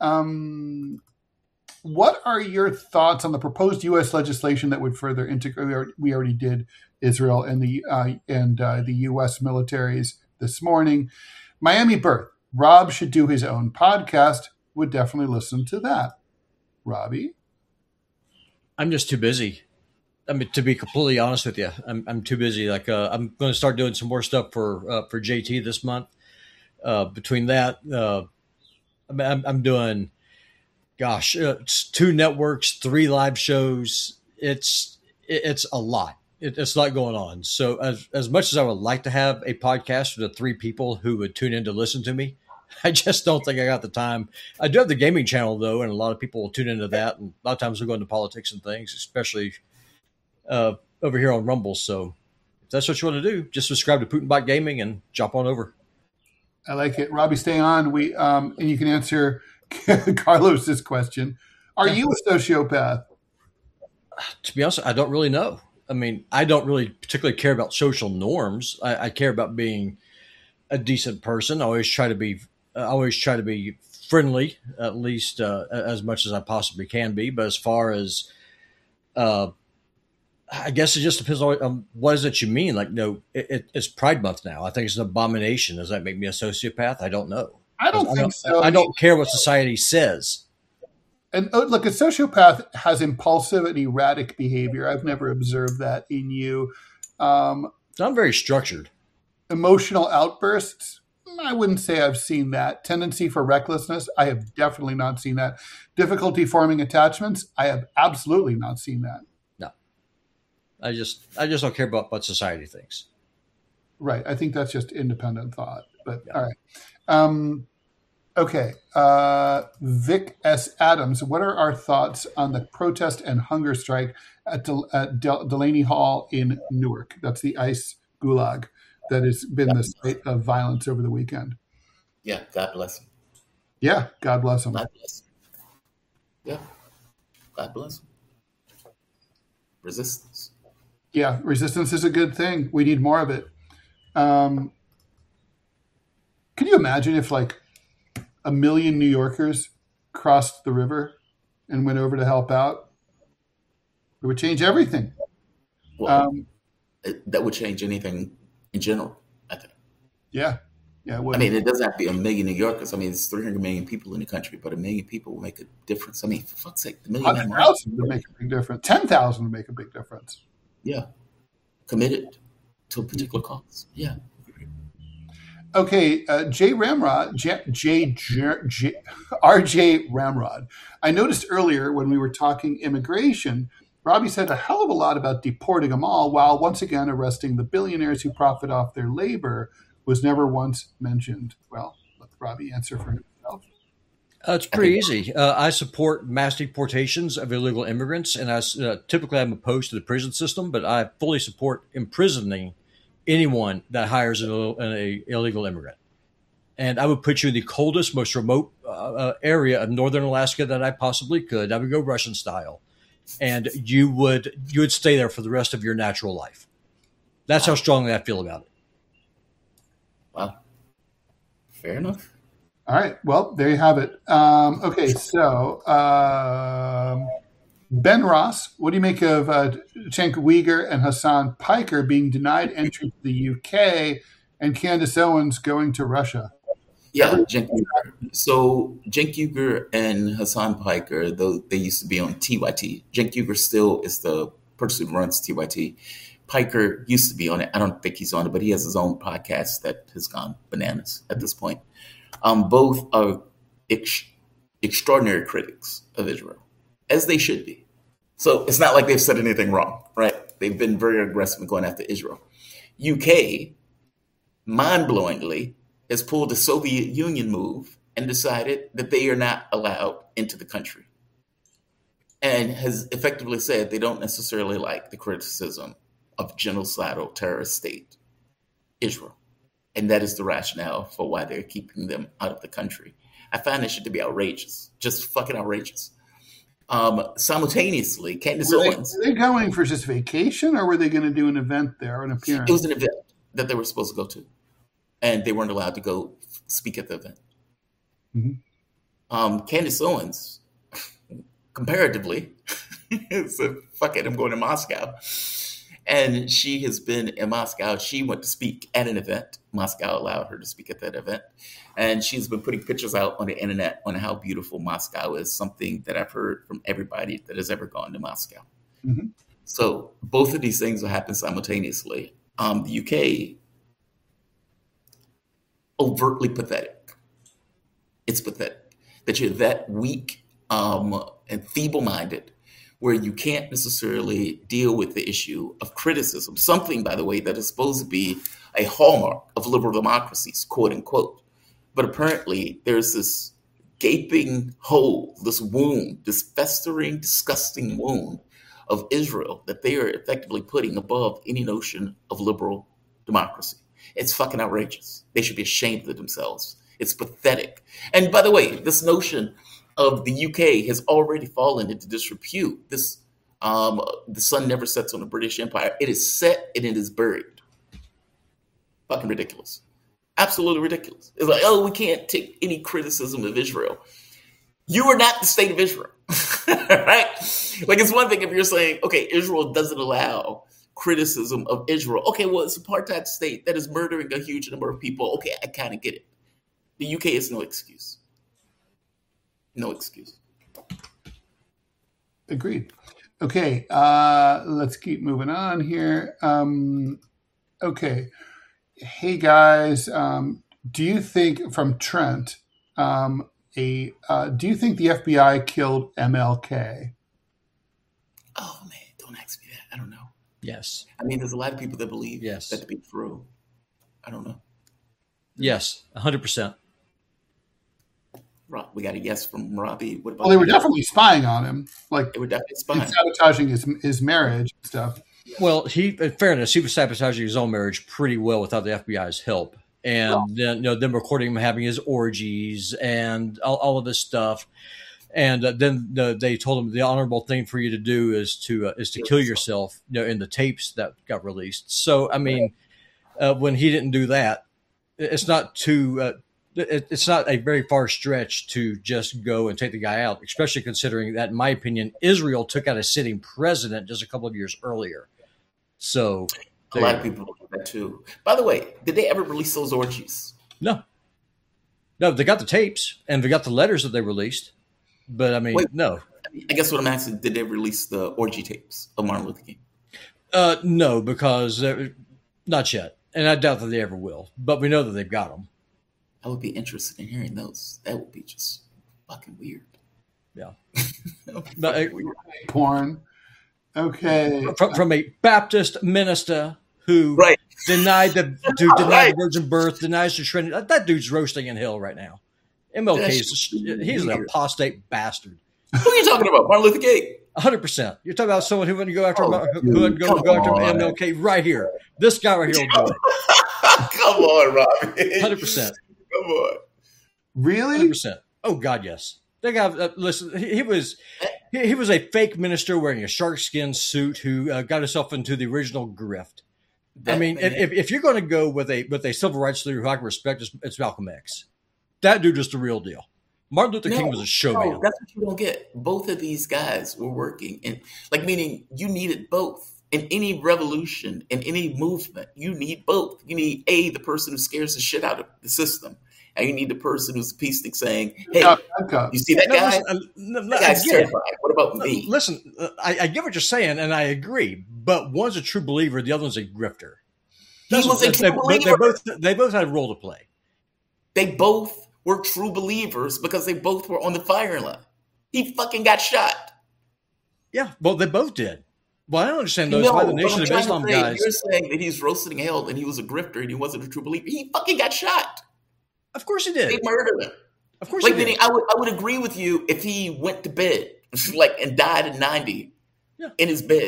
What are your thoughts on the proposed U.S. legislation that would further integrate? We already did Israel and the U.S. militaries this morning. Miami birth. Rob should do his own podcast. Would definitely listen to that. Robbie? I'm just too busy. I mean, to be completely honest with you, I'm too busy. Like, I'm going to start doing some more stuff for JT this month. Between that, I'm doing, gosh, it's 2 networks, 3 live shows. It's a lot. It's a lot going on. So as much as I would like to have a podcast for the 3 people who would tune in to listen to me, I just don't think I got the time. I do have the gaming channel, though, and a lot of people will tune into that. And a lot of times we'll go into politics and things, especially over here on Rumble. So if that's what you want to do, just subscribe to PutinBot Gaming and jump on over. I like it. Robbie, stay on. And you can answer Carlos's question. Are you a sociopath? To be honest, I don't really know. I mean, I don't really particularly care about social norms. I care about being a decent person. I always try to be friendly, at least as much as I possibly can be. But as far as, I guess it just depends on what is it you mean. Like, no, it's Pride Month now. I think it's an abomination. Does that make me a sociopath? I don't know. I don't think so. I don't care what society says. And look, a sociopath has impulsive and erratic behavior. I've never observed that in you. I'm very structured. Emotional outbursts, I wouldn't say I've seen that. Tendency for recklessness, I have definitely not seen that. Difficulty forming attachments, I have absolutely not seen that. No. I just don't care about what society thinks. Right. I think that's just independent thought. But yeah. All right. Okay. Vic S. Adams, what are our thoughts on the protest and hunger strike at Delaney Hall in Newark? That's the ICE gulag that has been the site of violence over the weekend. Yeah, God bless him. Yeah, God bless him. God bless him. Yeah, God bless him. Resistance. Yeah, resistance is a good thing. We need more of it. Can you imagine if like 1 million New Yorkers crossed the river and went over to help out? It would change everything. Well, that would change anything in general, I think. Yeah. Yeah. I mean, it doesn't have to be 1 million New Yorkers. I mean, it's 300 million people in the country, but 1 million people will make a difference. I mean, for fuck's sake, 100,000 would make a big difference. 10,000 would make a big difference. Yeah. Committed to a particular cause. Yeah. Okay, RJ Ramrod. I noticed earlier when we were talking immigration, Robbie said a hell of a lot about deporting them all, while once again arresting the billionaires who profit off their labor was never once mentioned. Well, let Robbie answer for himself. It's pretty easy. I support mass deportations of illegal immigrants, and typically I'm opposed to the prison system, but I fully support imprisoning anyone that hires an illegal immigrant. And I would put you in the coldest, most remote area of northern Alaska that I possibly could. I would go Russian style. And you would stay there for the rest of your natural life. That's how strongly I feel about it. Wow. Fair enough. All right. Well, there you have it. Okay, so Ben Ross, what do you make of Cenk Uygur and Hassan Piker being denied entry to the UK and Candace Owens going to Russia? Yeah, Cenk Uygur. So Cenk Uygur and Hassan Piker, though they used to be on TYT. Cenk Uygur still is the person who runs TYT. Piker used to be on it. I don't think he's on it, but he has his own podcast that has gone bananas at this point. Both are extraordinary critics of Israel, as they should be. So it's not like they've said anything wrong, right? They've been very aggressive in going after Israel. UK, mind-blowingly, has pulled a Soviet Union move and decided that they are not allowed into the country, and has effectively said they don't necessarily like the criticism of genocidal terrorist state, Israel. And that is the rationale for why they're keeping them out of the country. I find that shit to be outrageous, just fucking outrageous. Simultaneously, Candace Owens. Were they going for just vacation, or were they going to do an event there, an appearance? It was an event that they were supposed to go to, and they weren't allowed to go speak at the event. Mm-hmm. Candace Owens, comparatively, said, fuck it, I'm going to Moscow. And she has been in Moscow. She went to speak at an event. Moscow allowed her to speak at that event. And she's been putting pictures out on the internet on how beautiful Moscow is, something that I've heard from everybody that has ever gone to Moscow. Mm-hmm. So both of these things will happen simultaneously. The UK, overtly pathetic. It's pathetic that you're that weak and feeble-minded where you can't necessarily deal with the issue of criticism, something, by the way, that is supposed to be a hallmark of liberal democracies, quote unquote. But apparently there's this gaping hole, this wound, this festering, disgusting wound of Israel that they are effectively putting above any notion of liberal democracy. It's fucking outrageous. They should be ashamed of themselves. It's pathetic. And by the way, this notion of the UK has already fallen into disrepute. This, the sun never sets on the British Empire. It is set and it is buried. Fucking ridiculous. Absolutely ridiculous. It's like, oh, we can't take any criticism of Israel. You are not the state of Israel, right? Like, it's one thing if you're saying, okay, Israel doesn't allow criticism of Israel. Okay, well, it's an apartheid state that is murdering a huge number of people. Okay, I kind of get it. The UK is no excuse. No excuse. Agreed. Okay, let's keep moving on here. Okay. Hey, guys, do you think, from Trent, do you think the FBI killed MLK? Oh, man, don't ask me that. I don't know. Yes. I mean, there's a lot of people that believe Yes. that to be true. I don't know. Yes, 100%. We got a yes from Robbie. What about Well, they were definitely spying on him, like They were definitely and spying. sabotaging his marriage and stuff. Well, in fairness, he was sabotaging his own marriage pretty well without the FBI's help. And then, them recording him having his orgies and all of this stuff. And then they told him the honorable thing for you to do is to kill yourself, in the tapes that got released. So, I mean, when he didn't do that, it's not too. It's not a very far stretch to just go and take the guy out, especially considering that, in my opinion, Israel took out a sitting president just a couple of years earlier. So A lot of people believe that too. By the way, did they ever release those orgies? No, they got the tapes and they got the letters that they released, but I mean, Wait. no, I guess what I'm asking, did they release the orgy tapes of Martin Luther King? no, because not yet, and I doubt that they ever will. But we know that they've got them. I would be interested in hearing those. That would be just fucking weird. Yeah. That would be But, fucking weird. Porn. Okay. From a Baptist minister who Right. denied the Right. virgin birth, denies the Trinity. That dude's roasting in hell right now. MLK he's an weird. apostate bastard. Who are you talking about? Martin Luther King? 100%. You're talking about someone who wouldn't go after dude, who wouldn't go come after on. MLK right here. This guy right here will do it. Come on, Robbie. 100%. Come on. Really? 100%. Oh God, yes. That guy. Listen, he was a fake minister wearing a shark skin suit who got himself into the original grift. I mean, if you're going to go with a civil rights leader who I can respect, it's Malcolm X. That dude is the real deal. Martin Luther King was a showman. No, that's what you don't get. Both of these guys were working, and meaning you needed both. In any revolution, in any movement, you need both. You need the person who scares the shit out of the system, and you need the person who's the peacenik saying, "Hey, you see that guy? That guy's terrified. What about me?" Listen, I get what you're saying, and I agree. But one's a true believer, the other one's a grifter. He was a true believer. They both had a role to play. They both were true believers because they both were on the firing line. He fucking got shot. Yeah, well, they both did. Well, I don't understand those why the Nation of Islam guys. You're saying that he's roasting hell and he was a grifter and he wasn't a true believer. He fucking got shot. Of course he did. They murdered him. Of course he did. I would agree with you if he went to bed and died at 90 in his bed.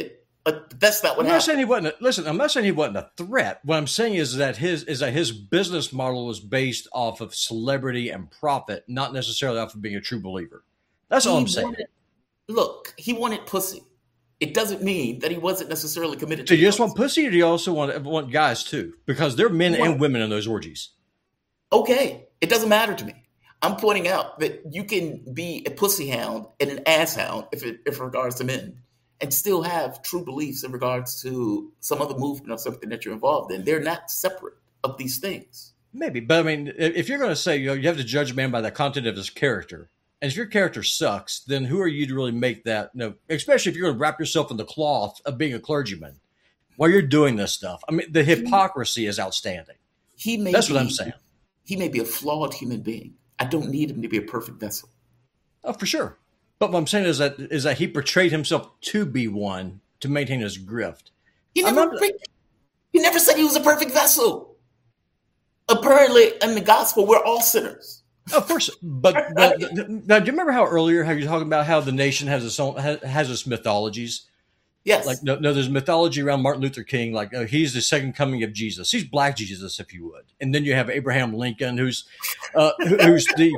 But that's not what I'm not happened. saying he wasn't. Listen, I'm not saying he wasn't a threat. What I'm saying is that his business model was based off of celebrity and profit, not necessarily off of being a true believer. That's all I'm saying. Look, he wanted pussy. It doesn't mean that he wasn't necessarily committed So to you just drugs. want pussy, or do you also want guys too? Because there are men and women in those orgies. Okay, it doesn't matter to me. I'm pointing out that you can be a pussy hound and an ass hound if regards to men, and still have true beliefs in regards to some other movement or something that you're involved in. They're not separate of these things. Maybe, but I mean, if you're going to say you have to judge a man by the content of his character, and if your character sucks, then who are you to really make that? Especially if you're going to wrap yourself in the cloth of being a clergyman while you're doing this stuff. I mean, the hypocrisy is outstanding. That's what I'm saying. He may be a flawed human being. I don't need him to be a perfect vessel. Oh, for sure. But what I'm saying is that he portrayed himself to be one to maintain his grift. He never said he was a perfect vessel. Apparently, in the gospel, we're all sinners. Of course, but now, do you remember how earlier how you're talking about how the nation has its mythologies? Yes. Like there's mythology around Martin Luther King, like he's the second coming of Jesus. He's Black Jesus, if you would. And then you have Abraham Lincoln, who is the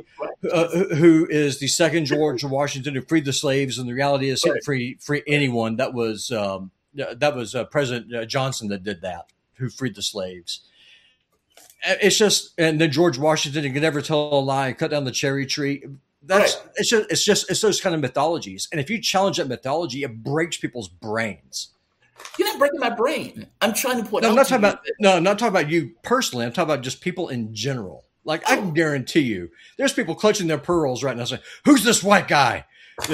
second George Washington who freed the slaves. And the reality is, he didn't free anyone. That was President Johnson that did that, who freed the slaves. It's just, and then George Washington could never tell a lie, cut down the cherry tree. It's those kind of mythologies. And if you challenge that mythology, it breaks people's brains. You're not breaking my brain. I'm trying to point out. I'm not talking about you personally. I'm talking about just people in general. Like, I can guarantee you, there's people clutching their pearls right now saying, "Who's this white guy?"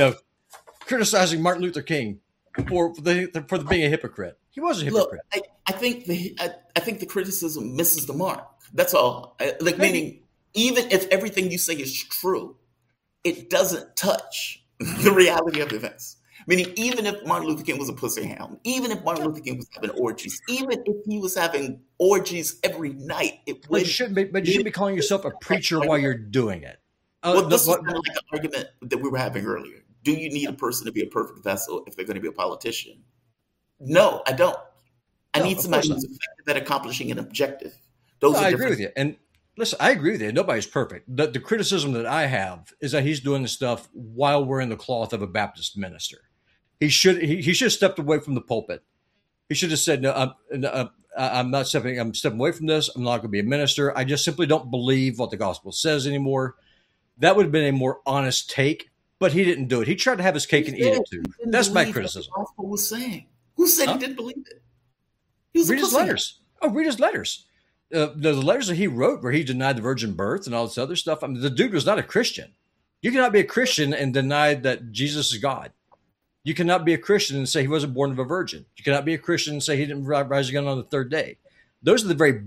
Criticizing Martin Luther King for being a hypocrite. He was a hypocrite. Look, I think the criticism misses the mark. That's all. Meaning, even if everything you say is true, it doesn't touch the reality of events. Meaning, even if Martin Luther King was a pussy hound, even if Martin Luther King was having orgies, even if he was having orgies every night, But you shouldn't be calling yourself a preacher while you're doing it. This is kind of like an argument that we were having earlier. Do you need a person to be a perfect vessel if they're going to be a politician? No, I don't. I need somebody who's effective at accomplishing an objective. I agree with you. And listen, I agree with you. Nobody's perfect. The criticism that I have is that he's doing this stuff while we're in the cloth of a Baptist minister. He should have stepped away from the pulpit. He should have said, "No, I'm not stepping. I'm stepping away from this. I'm not going to be a minister. I just simply don't believe what the gospel says anymore." That would have been a more honest take, but he didn't do it. He tried to have his cake and eat it too. That's my criticism. What the gospel was saying. Who said he didn't believe it? Read his letters. Read his letters. The letters that he wrote where he denied the virgin birth and all this other stuff. I mean, the dude was not a Christian. You cannot be a Christian and deny that Jesus is God. You cannot be a Christian and say he wasn't born of a virgin. You cannot be a Christian and say he didn't rise again on the third day. Those are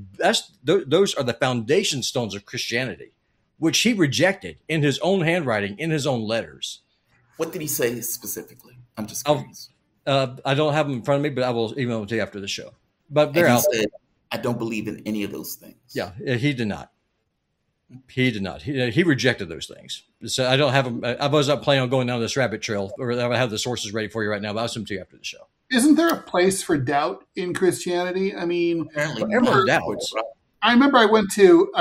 those are the foundation stones of Christianity, which he rejected in his own handwriting, in his own letters. What did he say specifically? I'm just curious. I don't have them in front of me, but I will email them to you after the show. But they're out. Said, I don't believe in any of those things. Yeah, he did not. He did not. He rejected those things. So I don't have them. I was not planning on going down this rabbit trail, or I have the sources ready for you right now, but I'll send them to you after the show. Isn't there a place for doubt in Christianity? I mean, everyone doubts. I remember I went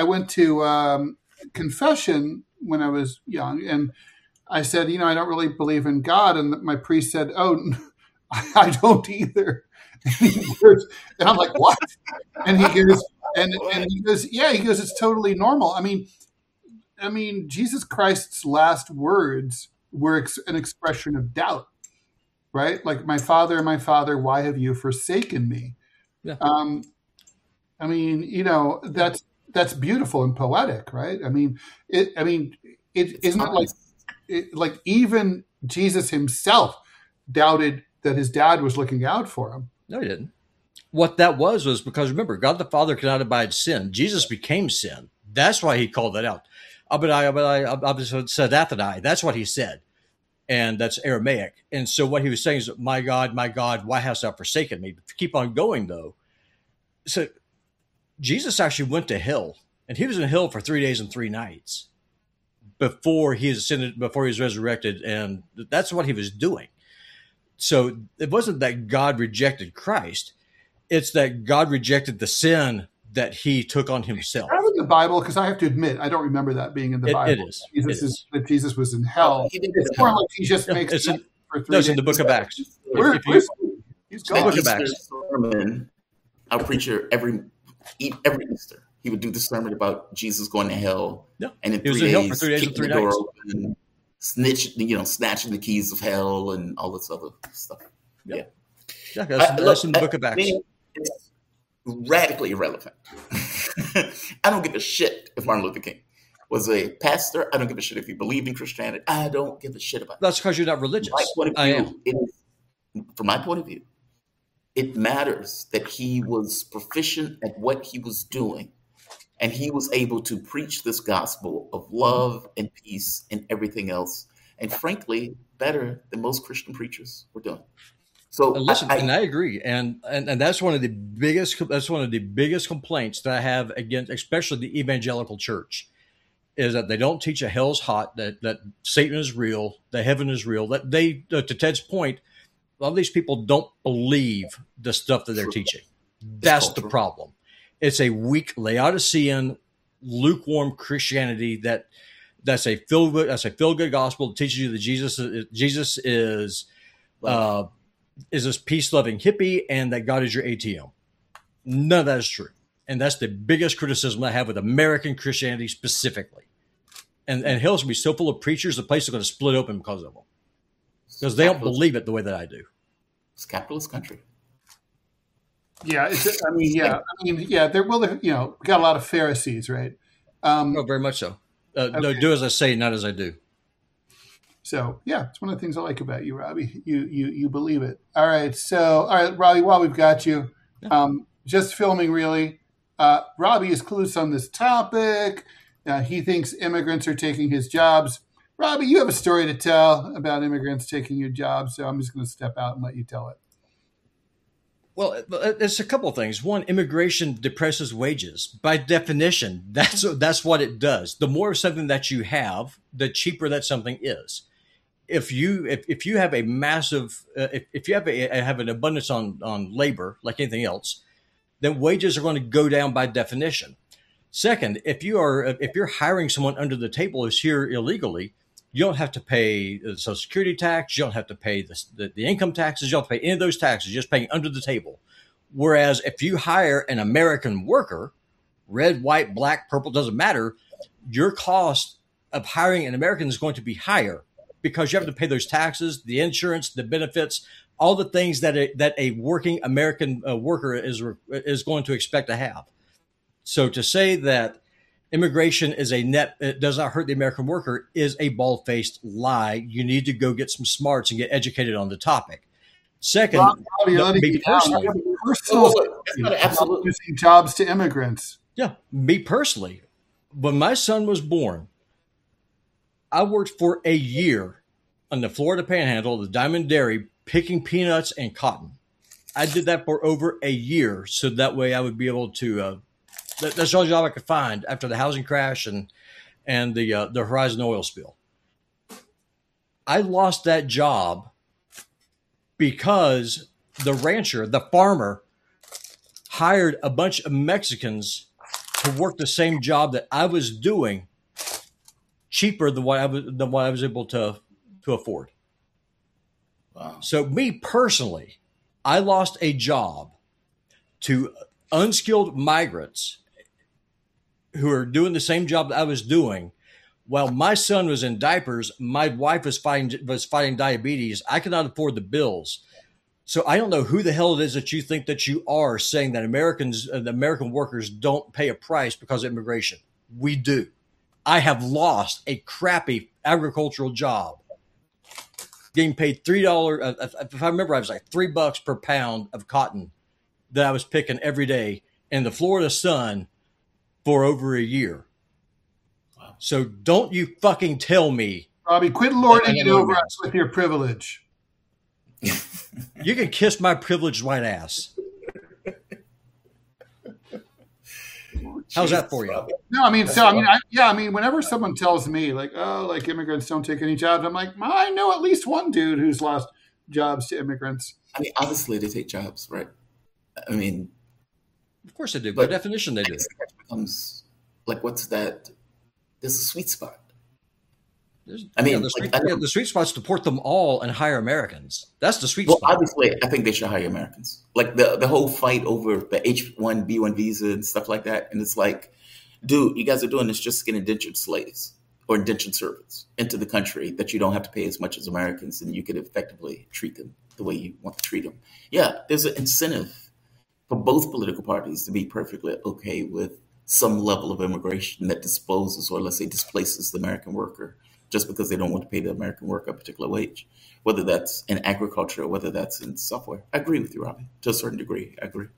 to confession when I was young, and I said, I don't really believe in God, and my priest said, "Oh, I don't either." And I'm like, "What?" And he goes, he goes, "It's totally normal." I mean, Jesus Christ's last words were an expression of doubt, right? Like, my Father, why have you forsaken me? Yeah. I mean, that's beautiful and poetic, right? I mean, it isn't like even Jesus himself doubted that his dad was looking out for him. No, he didn't. What that was because, remember, God the Father cannot abide sin. Jesus became sin. That's why he called that out. Sadathadai. That's what he said. And that's Aramaic. And so what he was saying is, my God, why hast thou forsaken me? But keep on going, though. So Jesus actually went to hell. And he was in hell for 3 days and 3 nights before he ascended, before he was resurrected. And that's what he was doing. So it wasn't that God rejected Christ. It's that God rejected the sin that he took on himself. That was in the Bible, because I have to admit, I don't remember that being in the Bible. It is. That Jesus was in hell. It's more like he just makes it's it for 3 no, it's days. in the book of Acts. He's The gone. book of Acts. Sermon, our preacher every Easter, he would do the sermon about Jesus going to hell. Yeah. And in He was 3 in hell days, for 3 days and kicking 3 the door nights. open, snatching the keys of hell and all this other stuff. Yeah. Yeah. Yeah, that's in the book of Acts. It's radically irrelevant. I don't give a shit if Martin Luther King was a pastor. I don't give a shit if he believed in Christianity. I don't give a shit about That's because you're not religious. From my point of view, it matters that he was proficient at what he was doing, and he was able to preach this gospel of love and peace and everything else, and frankly, better than most Christian preachers were doing. So Listen, and I agree, and that's one of the biggest complaints that I have against, especially the evangelical church, is that they don't teach a hell's hot, that Satan is real, that heaven is real. That they, to Ted's point, a lot of these people don't believe the stuff that they're teaching. That's the problem. It's a weak Laodicean, lukewarm Christianity that's a feel good gospel that teaches you that Jesus is this peace-loving hippie and that God is your ATM. None of that is true. And that's the biggest criticism I have with American Christianity specifically. And hell's going to be so full of preachers, the place is going to split open because of them. Because they don't believe it the way that I do. It's a capitalist country. Yeah, we got a lot of Pharisees, right? Oh, very much so. No, do as I say, not as I do. So yeah, it's one of the things I like about you, Robbie. You believe it. All right, Robbie, while we've got you, just filming really. Robbie is clueless on this topic. He thinks immigrants are taking his jobs. Robbie, you have a story to tell about immigrants taking your jobs, so I'm just going to step out and let you tell it. Well, it's a couple of things. One, immigration depresses wages. By definition, that's what it does. The more of something that you have, the cheaper that something is. If you have a massive, if you have an abundance on labor, like anything else, then wages are going to go down by definition. Second, if you're hiring someone under the table who's here illegally, you don't have to pay the Social Security tax. You don't have to pay the income taxes. You don't have to pay any of those taxes. You're just paying under the table. Whereas if you hire an American worker, red, white, black, purple, doesn't matter, your cost of hiring an American is going to be higher because you have to pay those taxes, the insurance, the benefits, all the things that a working American worker is going to expect to have. So to say that immigration is it does not hurt the American worker is a bald-faced lie. You need to go get some smarts and get educated on the topic. Second, me personally, losing jobs to immigrants. Yeah, me personally, when my son was born, I worked for a year on the Florida Panhandle, the Diamond Dairy, picking peanuts and cotton. I did that for over a year, so that way I would be able to. That's the only job I could find after the housing crash and the Horizon oil spill. I lost that job because the rancher, the farmer, hired a bunch of Mexicans to work the same job that I was doing cheaper than what I was able to afford. Wow. So me personally, I lost a job to unskilled migrants who are doing the same job that I was doing. While my son was in diapers, my wife was fighting diabetes. I could not afford the bills. So I don't know who the hell it is that you think that you are saying that the American workers don't pay a price because of immigration. We do. I have lost a crappy agricultural job getting paid $3. If I remember, I was like $3 per pound of cotton that I was picking every day in the Florida sun for over a year. Wow. So don't you fucking tell me. Robbie, quit lording it over us with your privilege. You can kiss my privileged white ass. How's that for you? No, whenever someone tells me like immigrants don't take any jobs, I'm like, I know at least one dude who's lost jobs to immigrants. I mean, obviously they take jobs, right? I mean, Of course they do. By but definition, they I do. guess it becomes like, what's that? There's a sweet spot. I mean, like, The sweet spot's to port them all and hire Americans. That's the sweet well, spot. obviously, I think they should hire Americans. Like the whole fight over the H-1B1 visa and stuff like that. And it's like, dude, you guys are doing this just to get indentured slaves or indentured servants into the country that you don't have to pay as much as Americans, and you could effectively treat them the way you want to treat them. Yeah, there's an incentive for both political parties to be perfectly okay with some level of immigration that disposes, or let's say displaces, the American worker just because they don't want to pay the American worker a particular wage, whether that's in agriculture or whether that's in software. I agree with you, Robbie, to a certain degree. I agree.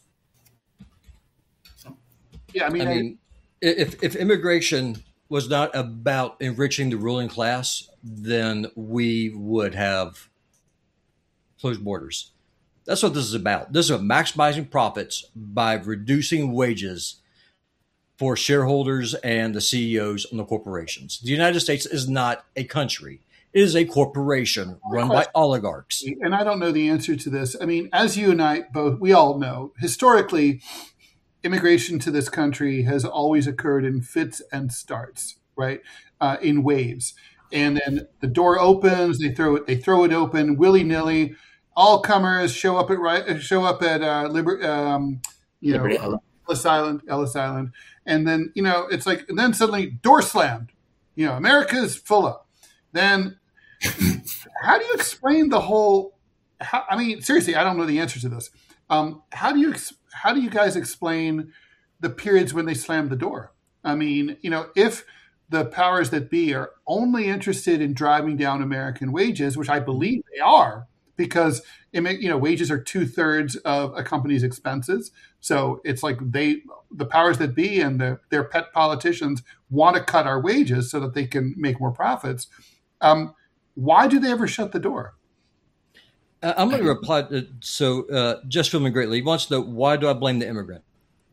So, Yeah, I mean, If immigration was not about enriching the ruling class, then we would have closed borders. That's what this is about. This is about maximizing profits by reducing wages for shareholders and the CEOs and the corporations. The United States is not a country. It is a corporation run by oligarchs. and I don't know the answer to this. I mean, as you and I both, we all know, historically, immigration to this country has always occurred in fits and starts, right? In waves. And then the door opens, they throw it open willy nilly. All comers show up at Liberty Island. Ellis Island, and then it's like, and then suddenly door slammed. America's full of. Then how do you explain the whole? I mean, seriously, I don't know the answer to this. How do you guys explain the periods when they slammed the door? I mean, if the powers that be are only interested in driving down American wages, which I believe they are, because wages are 2/3 of a company's expenses. So it's like the powers that be and their pet politicians want to cut our wages so that they can make more profits. Why do they ever shut the door? I'm going to reply. Just Filming Greatly, he wants to know, why do I blame the immigrant?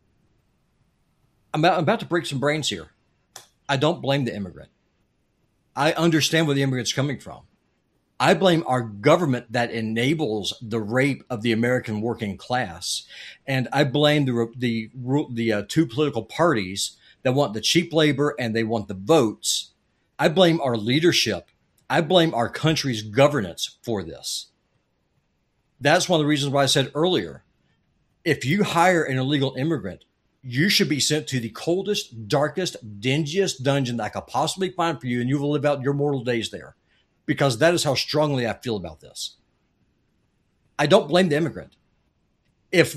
I'm about to break some brains here. I don't blame the immigrant. I understand where the immigrant's coming from. I blame our government that enables the rape of the American working class, and I blame the two political parties that want the cheap labor and they want the votes. I blame our leadership. I blame our country's governance for this. That's one of the reasons why I said earlier, if you hire an illegal immigrant, you should be sent to the coldest, darkest, dingiest dungeon that I could possibly find for you, and you will live out your mortal days there. Because that is how strongly I feel about this. I don't blame the immigrant. If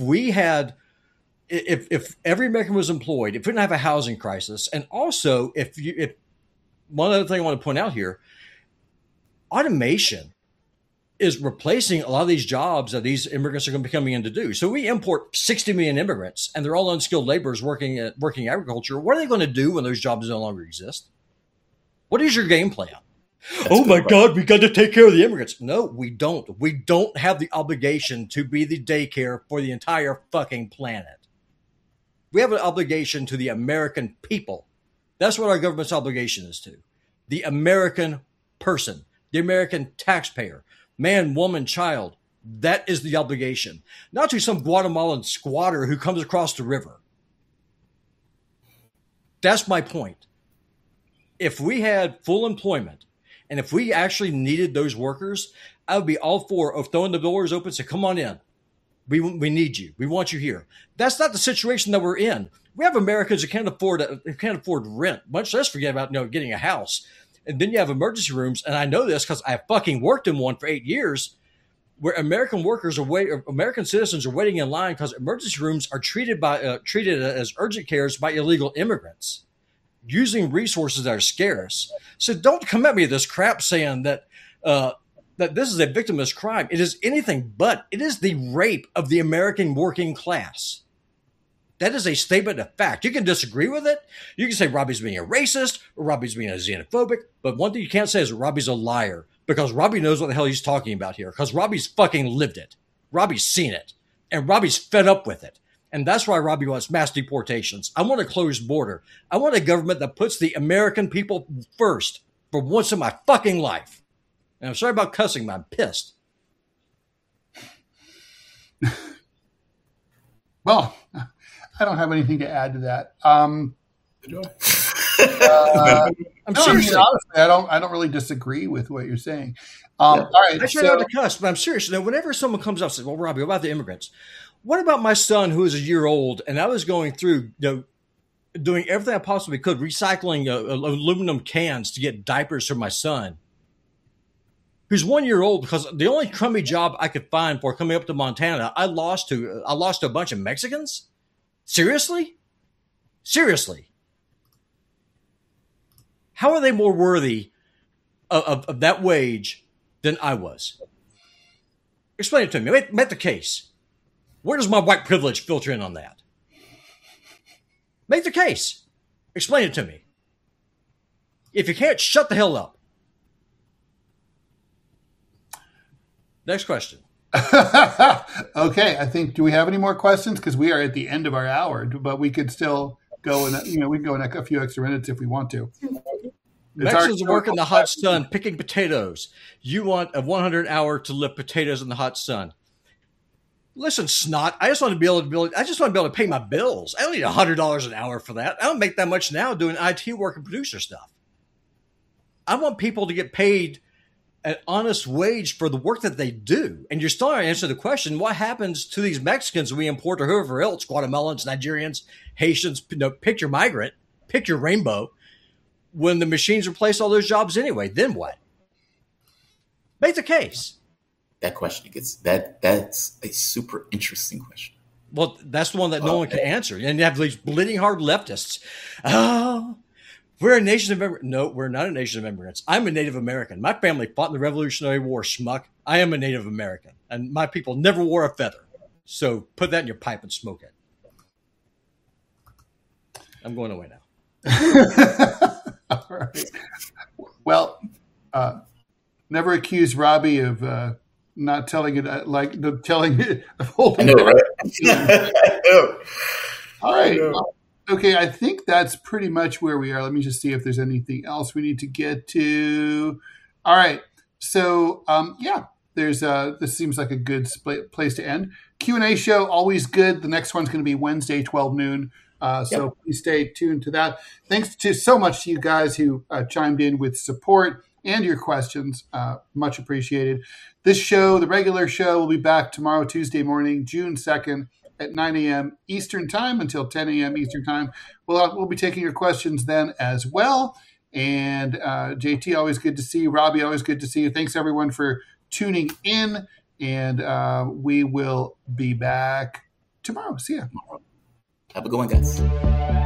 every American was employed, if we didn't have a housing crisis, and also if one other thing I want to point out here, automation is replacing a lot of these jobs that these immigrants are going to be coming in to do. So we import 60 million immigrants, and they're all unskilled laborers working agriculture. What are they going to do when those jobs no longer exist? What is your game plan? Oh my God, we got to take care of the immigrants. No, we don't. We don't have the obligation to be the daycare for the entire fucking planet. We have an obligation to the American people. That's what our government's obligation is to. The American person, the American taxpayer, man, woman, child. That is the obligation. Not to some Guatemalan squatter who comes across the river. That's my point. If we had full employment, and if we actually needed those workers, I would be all for throwing the doors open and say, come on in. We need you. We want you here. That's not the situation that we're in. We have Americans who can't afford rent, much less forget about getting a house. And then you have emergency rooms, and I know this because I fucking worked in one for 8 years, where American citizens are waiting in line because emergency rooms are treated as urgent cares by illegal immigrants, using resources that are scarce. So don't come at me with this crap saying that this is a victimless crime. It is anything but. It is the rape of the American working class. That is a statement of fact. You can disagree with it. You can say Robbie's being a racist or Robbie's being a xenophobic. But one thing you can't say is Robbie's a liar, because Robbie knows what the hell he's talking about here, because Robbie's fucking lived it. Robbie's seen it. And Robbie's fed up with it. And that's why Robbie wants mass deportations. I want a closed border. I want a government that puts the American people first for once in my fucking life. And I'm sorry about cussing, but I'm pissed. Well, I don't have anything to add to that. I'm serious. Honestly, I don't really disagree with what you're saying. All right, I try not to cuss, but I'm serious. Now, whenever someone comes up and says, "Well, Robbie, what about the immigrants? What about my son who is a year old?" And I was going through, doing everything I possibly could, recycling aluminum cans to get diapers for my son, who's 1 year old, because the only crummy job I could find for coming up to Montana, I lost to a bunch of Mexicans. Seriously? How are they more worthy of that wage than I was? Explain it to me. Make the case. Where does my white privilege filter in on that? Make the case. Explain it to me. If you can't, shut the hell up. Next question. Okay, I think, do we have any more questions? Because we are at the end of our hour, but we could still go in, we can go in a few extra minutes if we want to. Mexicans work in the hot sun picking potatoes. You want a 100-hour to lift potatoes in the hot sun. Listen, snot. I just want to be able to pay my bills. I don't need $100 an hour for that. I don't make that much now doing IT work and producer stuff. I want people to get paid an honest wage for the work that they do. And you're starting to answer the question, what happens to these Mexicans we import or whoever else, Guatemalans, Nigerians, Haitians, pick your migrant, pick your rainbow, when the machines replace all those jobs anyway? Then what? Make the case. That question that's a super interesting question. Well, that's the one that no one can answer. And you have these bleeding heart leftists. Oh, we're a nation of immigrants. No, we're not a nation of immigrants. I'm a Native American. My family fought in the Revolutionary War, schmuck. I am a Native American. And my people never wore a feather. So put that in your pipe and smoke it. I'm going away now. All right. Well, never accuse Robbie of not telling it telling it of holding it. Right? All right. Well, okay, I think that's pretty much where we are. Let me just see if there's anything else we need to get to. All right. So, there's this seems like a good place to end. Q&A show, always good. The next one's going to be Wednesday, 12 noon. So please stay tuned to that. Thanks so much to you guys who chimed in with support and your questions. Much appreciated. This show, the regular show, will be back tomorrow, Tuesday morning, June 2nd at 9 a.m. Eastern Time until 10 a.m. Eastern Time. We'll be taking your questions then as well. And JT, always good to see you. Robbie, always good to see you. Thanks, everyone, for tuning in. And we will be back tomorrow. See ya. Have a good one, guys.